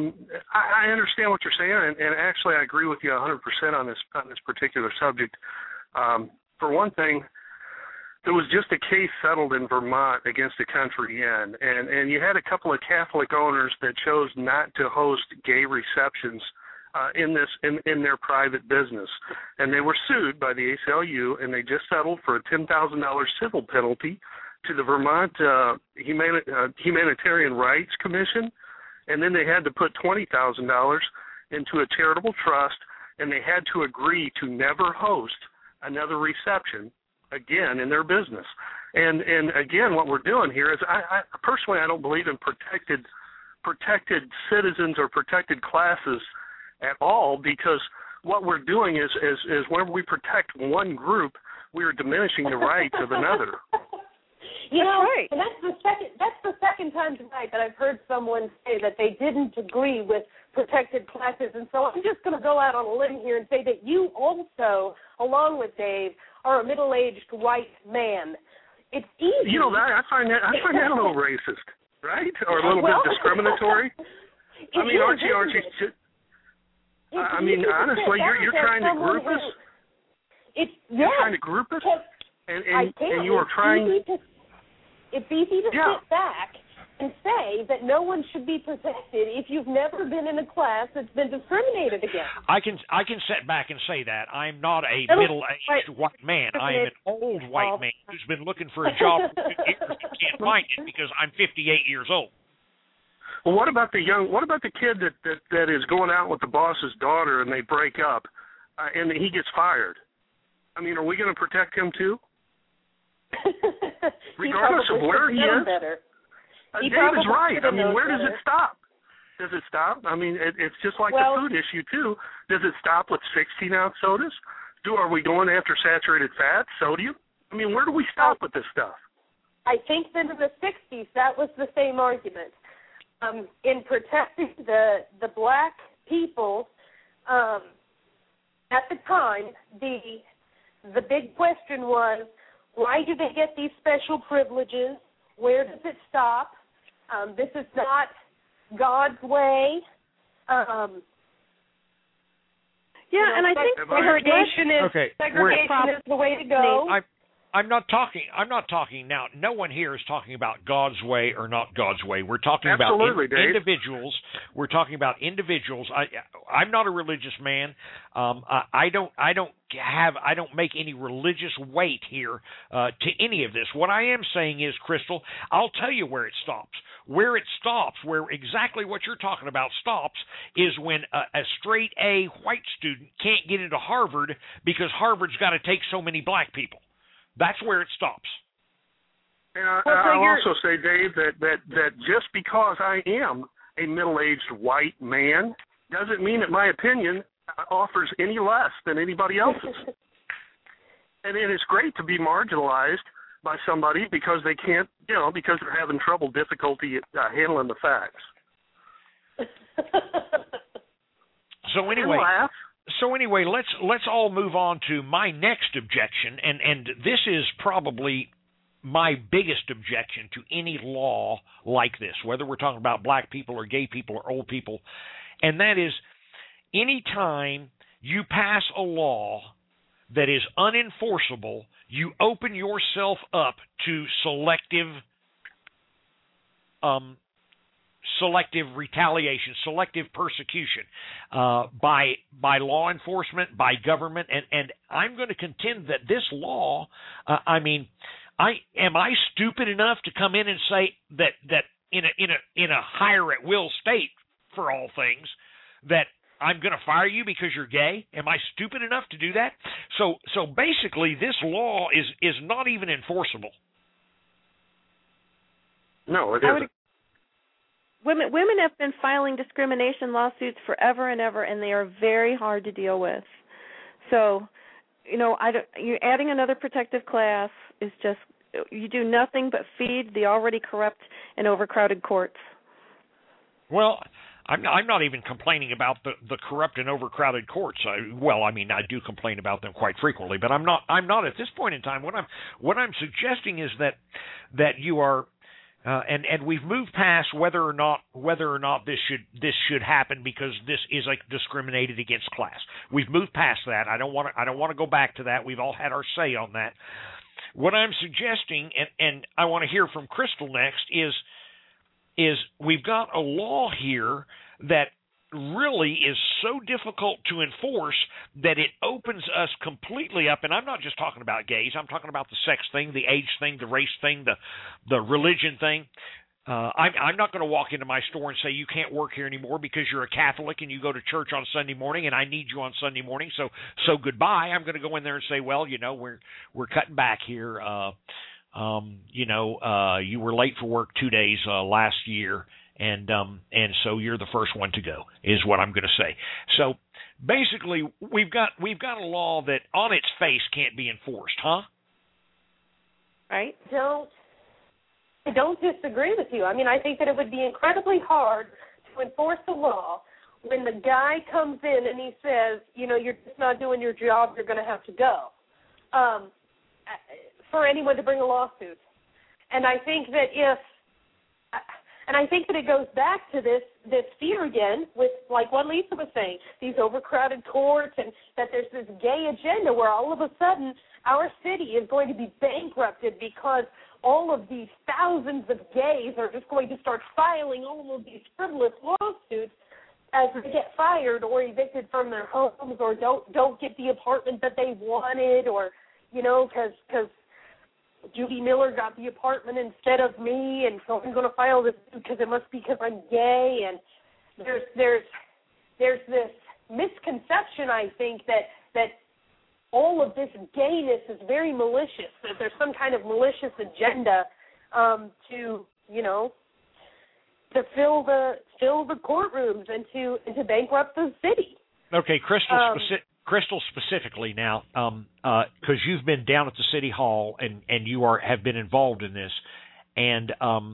I understand what you're saying, and actually I agree with you 100% on this particular subject. For one thing, there was just a case settled in Vermont against a Country Inn, and you had a couple of Catholic owners that chose not to host gay receptions in their private business, and they were sued by the ACLU, and they just settled for a $10,000 civil penalty to the Vermont Humanitarian Rights Commission, and then they had to put $20,000 into a charitable trust, and they had to agree to never host another reception again in their business. And again, what we're doing here is, I personally, I don't believe in protected citizens or protected classes at all, because what we're doing is whenever we protect one group, we are diminishing the rights of another. You know, right. And that's the second time tonight that I've heard someone say that they didn't agree with protected classes. And so I'm just going to go out on a limb here and say that you also, along with Dave, are a middle-aged white man. It's easy. You know, I find that a little racist, right? Or a little bit discriminatory. I mean, Archie, I mean, honestly, you're trying to group us. You're trying to group us, and you are trying. It's easy to sit back and say that no one should be protected if you've never been in a class that's been discriminated against. I can sit back and say that. I'm not a middle-aged white man. I am an old white man who's been looking for a job for 2 years and can't find it because I'm 58 years old. Well, what about the kid that is going out with the boss's daughter and they break up, and he gets fired? I mean, are we going to protect him too? Regardless of where he is? Dave is right. I mean, where does it stop? Does it stop? I mean, it's just like the food issue too. Does it stop with 16-ounce sodas? Are we going after saturated fats, sodium? I mean, where do we stop with this stuff? I think that in the 60s that was the same argument. In protecting the black people, at the time, the big question was, why do they get these special privileges? Where does it stop? This is not God's way. And I think segregation is the way to go. I'm not talking now. No one here is talking about God's way or not God's way. We're talking about individuals. We're talking about individuals. I'm not a religious man. I don't make any religious weight here to any of this. What I am saying is, Crystal, I'll tell you where it stops. Where it stops, where exactly what you're talking about stops, is when a straight A white student can't get into Harvard because Harvard's got to take so many black people. That's where it stops. And I'll also say, Dave, that just because I am a middle-aged white man doesn't mean that my opinion offers any less than anybody else's. And it's great to be marginalized by somebody because they can't, because they're having difficulty handling the facts. So anyway, let's all move on to my next objection, and this is probably my biggest objection to any law like this, whether we're talking about black people or gay people or old people, and that is any time you pass a law that is unenforceable, you open yourself up to selective retaliation, selective persecution by law enforcement, by government, and I'm going to contend that this law, am I stupid enough to come in and say that in a hire at will state for all things that I'm going to fire you because you're gay? Am I stupid enough to do that? So basically, this law is not even enforceable. No, it isn't. Women have been filing discrimination lawsuits forever and ever, and they are very hard to deal with. So, you're adding another protective class is just, you do nothing but feed the already corrupt and overcrowded courts. Well, I'm not even complaining about the corrupt and overcrowded courts. I do complain about them quite frequently, but I'm not at this point in time. What I'm suggesting is that you are. And we've moved past whether or not this should happen because this is a discriminated against class. We've moved past that. I don't want to go back to that. We've all had our say on that. What I'm suggesting, and I want to hear from Crystal next, is we've got a law here that really is so difficult to enforce that it opens us completely up. And I'm not just talking about gays. I'm talking about the sex thing, the age thing, the race thing, the religion thing. I'm not going to walk into my store and say you can't work here anymore because you're a Catholic and you go to church on Sunday morning and I need you on Sunday morning. So goodbye. I'm going to go in there and say, well, we're cutting back here. you were late for work 2 days last year, and so you're the first one to go, is what I'm going to say. So basically, we've got a law that on its face can't be enforced, huh? Right. I don't disagree with you. I mean, I think that it would be incredibly hard to enforce a law when the guy comes in and he says, you're just not doing your job, you're going to have to go, for anyone to bring a lawsuit. And I think that it goes back to this fear again with, like what Lisa was saying, these overcrowded courts, and that there's this gay agenda where all of a sudden our city is going to be bankrupted because all of these thousands of gays are just going to start filing all of these frivolous lawsuits as they get fired or evicted from their homes, or don't get the apartment that they wanted, or because Judy Miller got the apartment instead of me, and so I'm going to file this because it must be because I'm gay. And there's this misconception, I think, that all of this gayness is very malicious, that there's some kind of malicious agenda to fill the courtrooms and to bankrupt the city. Okay, Crystal specifically now, because you've been down at the city hall and you have been involved in this, and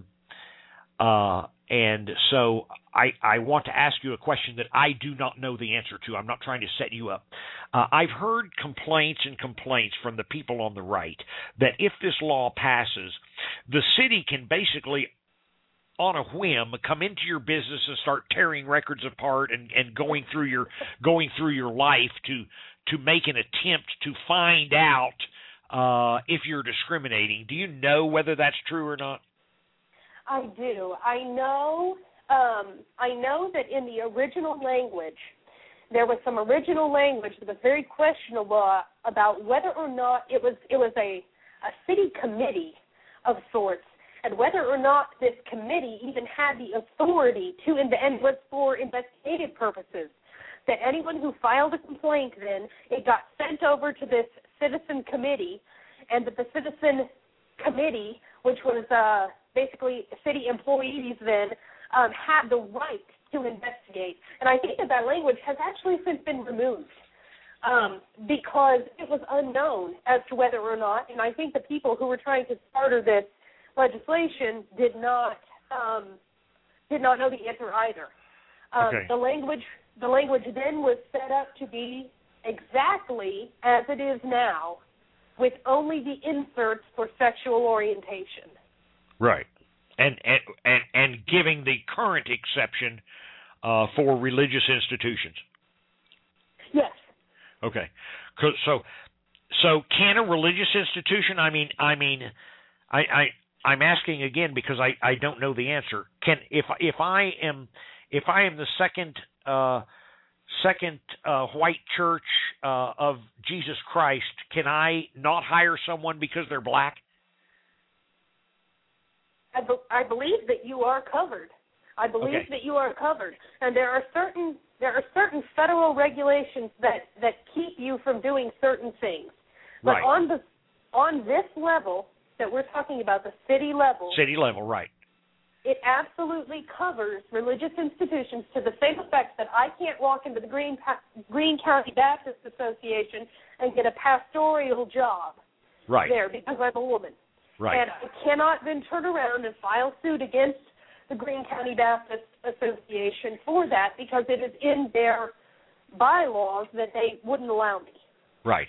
so I want to ask you a question that I do not know the answer to. I'm not trying to set you up. I've heard complaints from the people on the right that if this law passes, the city can basically, on a whim, come into your business and start tearing records apart and going through your life to make an attempt to find out if you're discriminating. Do you know whether that's true or not? I do. I know that in the original language, there was some original language that was very questionable about whether or not it was a city committee of sorts, and whether or not this committee even had the authority to, and was for investigative purposes, that anyone who filed a complaint then, it got sent over to this citizen committee, and that the citizen committee, which was basically city employees then, had the right to investigate. And I think that language has actually since been removed because it was unknown as to whether or not, and I think the people who were trying to charter this legislation did not know the answer either. Okay. The language then was set up to be exactly as it is now, with only the inserts for sexual orientation. Right, and giving the current exception for religious institutions. Yes. Okay, so can a religious institution? I'm asking again because I don't know the answer. Can if I am the second white church of Jesus Christ, can I not hire someone because they're black? I believe that you are covered. I believe that you are covered, and there are certain federal regulations that keep you from doing certain things. But right. on this level that we're talking about, the city level, right? It absolutely covers religious institutions to the same effect that I can't walk into the Greene County Baptist Association and get a pastoral job there because I'm a woman. Right. And I cannot then turn around and file suit against the Greene County Baptist Association for that because it is in their bylaws that they wouldn't allow me. Right.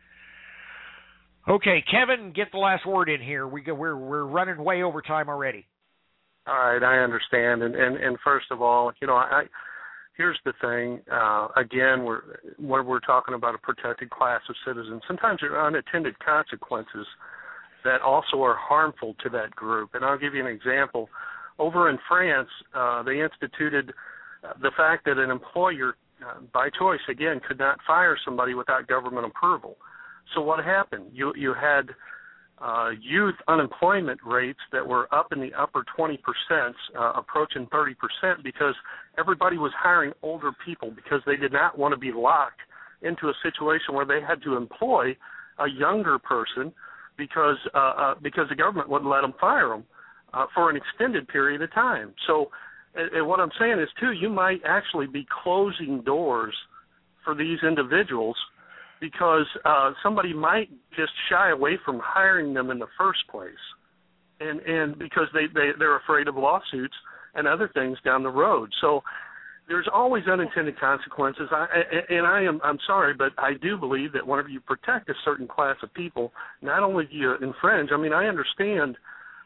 Okay, Kevin, get the last word in here. We're running way over time already. All right, I understand. And first of all, here's the thing. Again, we're talking about a protected class of citizens. Sometimes there are unintended consequences that also are harmful to that group. And I'll give you an example. Over in France, they instituted the fact that an employer, by choice, again, could not fire somebody without government approval. So what happened? You had youth unemployment rates that were up in the upper 20%, approaching 30%, because everybody was hiring older people because they did not want to be locked into a situation where they had to employ a younger person because the government wouldn't let them fire them for an extended period of time. So and what I'm saying is, too, you might actually be closing doors for these individuals because somebody might just shy away from hiring them in the first place, and because they're afraid of lawsuits and other things down the road. So there's always unintended consequences. I'm sorry, but I do believe that whenever you protect a certain class of people, not only do you infringe. I mean, I understand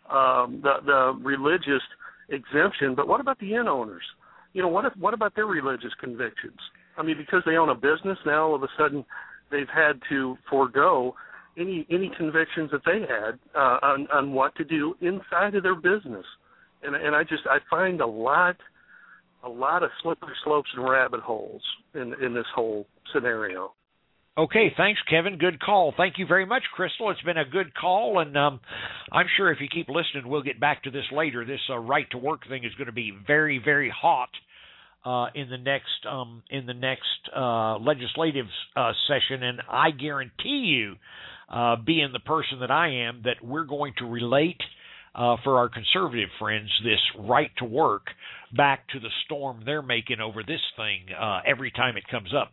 the religious exemption, but what about the inn owners? You know, what about their religious convictions? I mean, because they own a business now, all of a sudden they've had to forego any convictions that they had on what to do inside of their business, and I find a lot of slippery slopes and rabbit holes in this whole scenario. Okay, thanks, Kevin. Good call. Thank you very much, Crystal. It's been a good call, and I'm sure if you keep listening, we'll get back to this later. This right-to-work thing is going to be very, very hot in the next legislative session, and I guarantee you, being the person that I am, that we're going to relate for our conservative friends this right to work back to the storm they're making over this thing every time it comes up.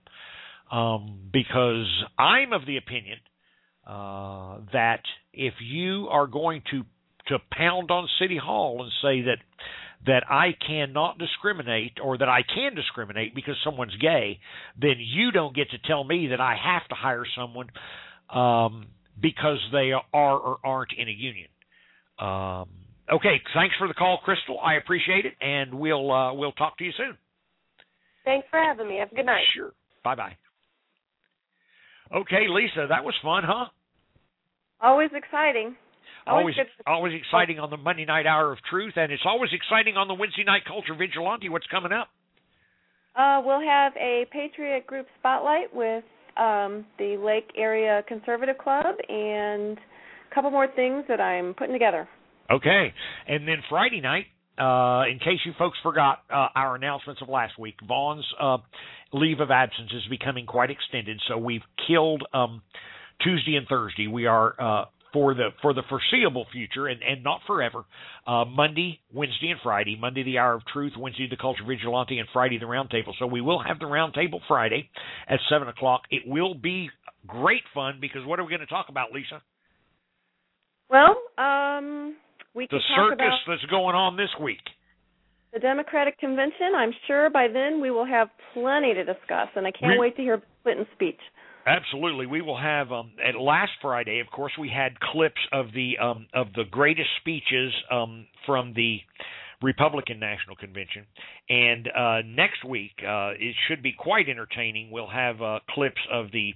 Because I'm of the opinion that if you are going to pound on City Hall and say that I cannot discriminate or that I can discriminate because someone's gay, then you don't get to tell me that I have to hire someone because they are or aren't in a union. Okay, thanks for the call, Crystal. I appreciate it, and we'll talk to you soon. Thanks for having me. Have a good night. Sure. Bye-bye. Okay, Lisa, that was fun, huh? Always exciting. Always exciting on the Monday Night Hour of Truth, and it's always exciting on the Wednesday Night Culture Vigilante. What's coming up? We'll have a Patriot Group Spotlight with the Lake Area Conservative Club and a couple more things that I'm putting together. Okay, and then Friday night, in case you folks forgot our announcements of last week, Vaughn's leave of absence is becoming quite extended, so we've killed Tuesday and Thursday. We are for the foreseeable future and not forever, Monday, Wednesday, and Friday. Monday, the Hour of Truth, Wednesday, the Culture Vigilante, and Friday, the Roundtable. So we will have the Roundtable Friday at 7 o'clock. It will be great fun because what are we going to talk about, Lisa? Well, we can talk about the circus that's going on this week. The Democratic Convention. I'm sure by then we will have plenty to discuss, and I can't wait to hear Clinton's speech. Absolutely, we will have. At last Friday, of course, we had clips of the greatest speeches from the Republican National Convention, and next week it should be quite entertaining. We'll have clips of the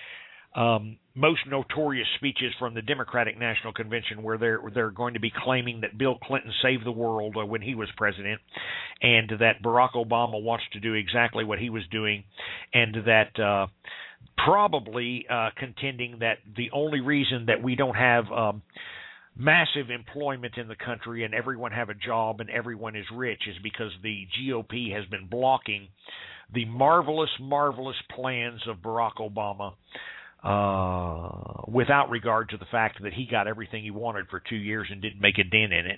most notorious speeches from the Democratic National Convention, where they're going to be claiming that Bill Clinton saved the world when he was president, and that Barack Obama wants to do exactly what he was doing, and that probably contending that the only reason that we don't have massive employment in the country and everyone have a job and everyone is rich is because the GOP has been blocking the marvelous, marvelous plans of Barack Obama without regard to the fact that he got everything he wanted for 2 years and didn't make a dent in it.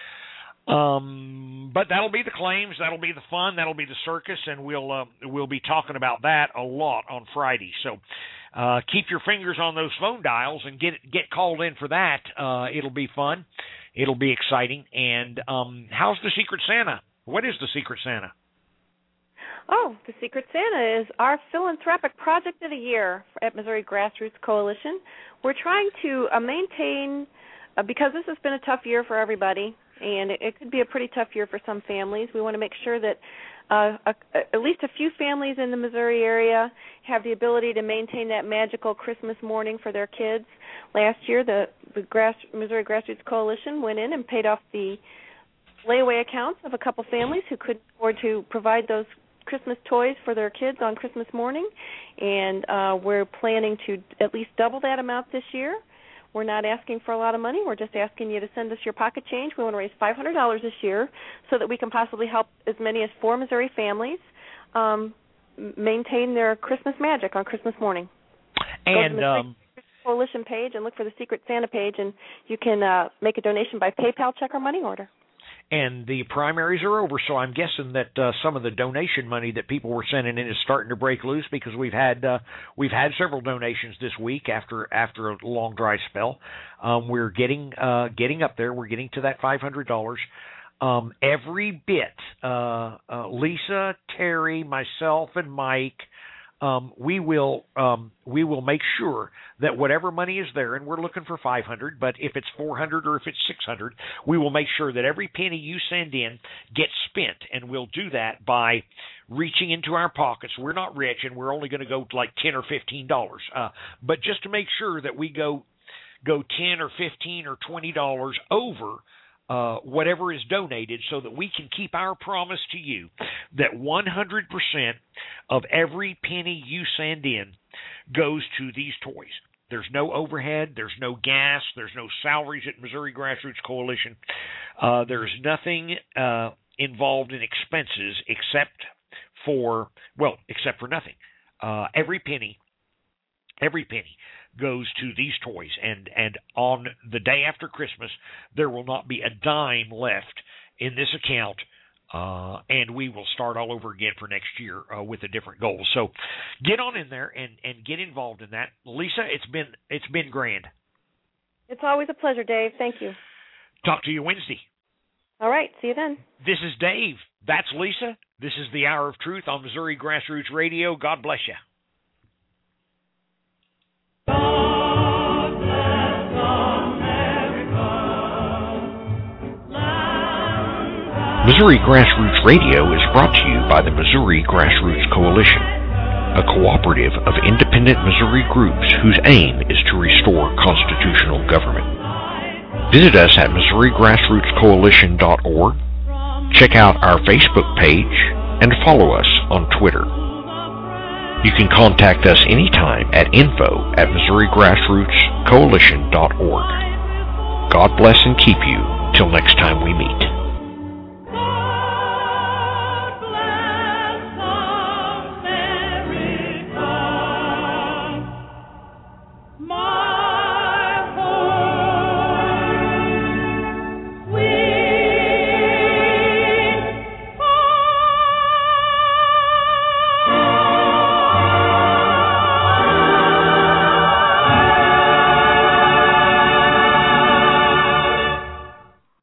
But that'll be the claims, that'll be the fun, that'll be the circus, and we'll be talking about that a lot on Friday. So keep your fingers on those phone dials and get called in for that. It'll be fun. It'll be exciting. And how's the Secret Santa? What is the Secret Santa? Oh, the Secret Santa is our philanthropic project of the year at Missouri Grassroots Coalition. We're trying to maintain, because this has been a tough year for everybody, and it could be a pretty tough year for some families. We want to make sure that at least a few families in the Missouri area have the ability to maintain that magical Christmas morning for their kids. Last year, the Missouri Grassroots Coalition went in and paid off the layaway accounts of a couple families who couldn't afford to provide those Christmas toys for their kids on Christmas morning, and we're planning to at least double that amount this year. We're not asking for a lot of money. We're just asking you to send us your pocket change. We want to raise $500 this year so that we can possibly help as many as 4 Missouri families maintain their Christmas magic on Christmas morning. And Coalition page and look for the Secret Santa page, and you can make a donation by PayPal, check, or money order. And the primaries are over, so I'm guessing that some of the donation money that people were sending in is starting to break loose, because we've had several donations this week after a long dry spell. We're getting up there. We're getting to that $500. Every bit, Lisa, Terry, myself, and Mike. We will make sure that whatever money is there, and we're looking for 500, but if it's 400 or if it's 600, we will make sure that every penny you send in gets spent, and we'll do that by reaching into our pockets. We're not rich, and we're only going to go like $10 or $15, but just to make sure that we go 10 or 15 or $20 over whatever is donated, so that we can keep our promise to you that 100% of every penny you send in goes to these toys. There's no overhead, there's no gas, there's no salaries at Missouri Grassroots Coalition. There's nothing involved in expenses except for nothing. Every penny goes to these toys, and on the day after Christmas, there will not be a dime left in this account, and we will start all over again for next year with a different goal. So get on in there and get involved in that. Lisa, it's been grand. It's always a pleasure, Dave. Thank you. Talk to you Wednesday. All right. See you then. This is Dave. That's Lisa. This is the Hour of Truth on Missouri Grassroots Radio. God bless you. Missouri Grassroots Radio is brought to you by the Missouri Grassroots Coalition, a cooperative of independent Missouri groups whose aim is to restore constitutional government. Visit us at MissouriGrassrootsCoalition.org, check out our Facebook page, and follow us on Twitter. You can contact us anytime at info@MissouriGrassrootsCoalition.org. God bless and keep you till next time we meet.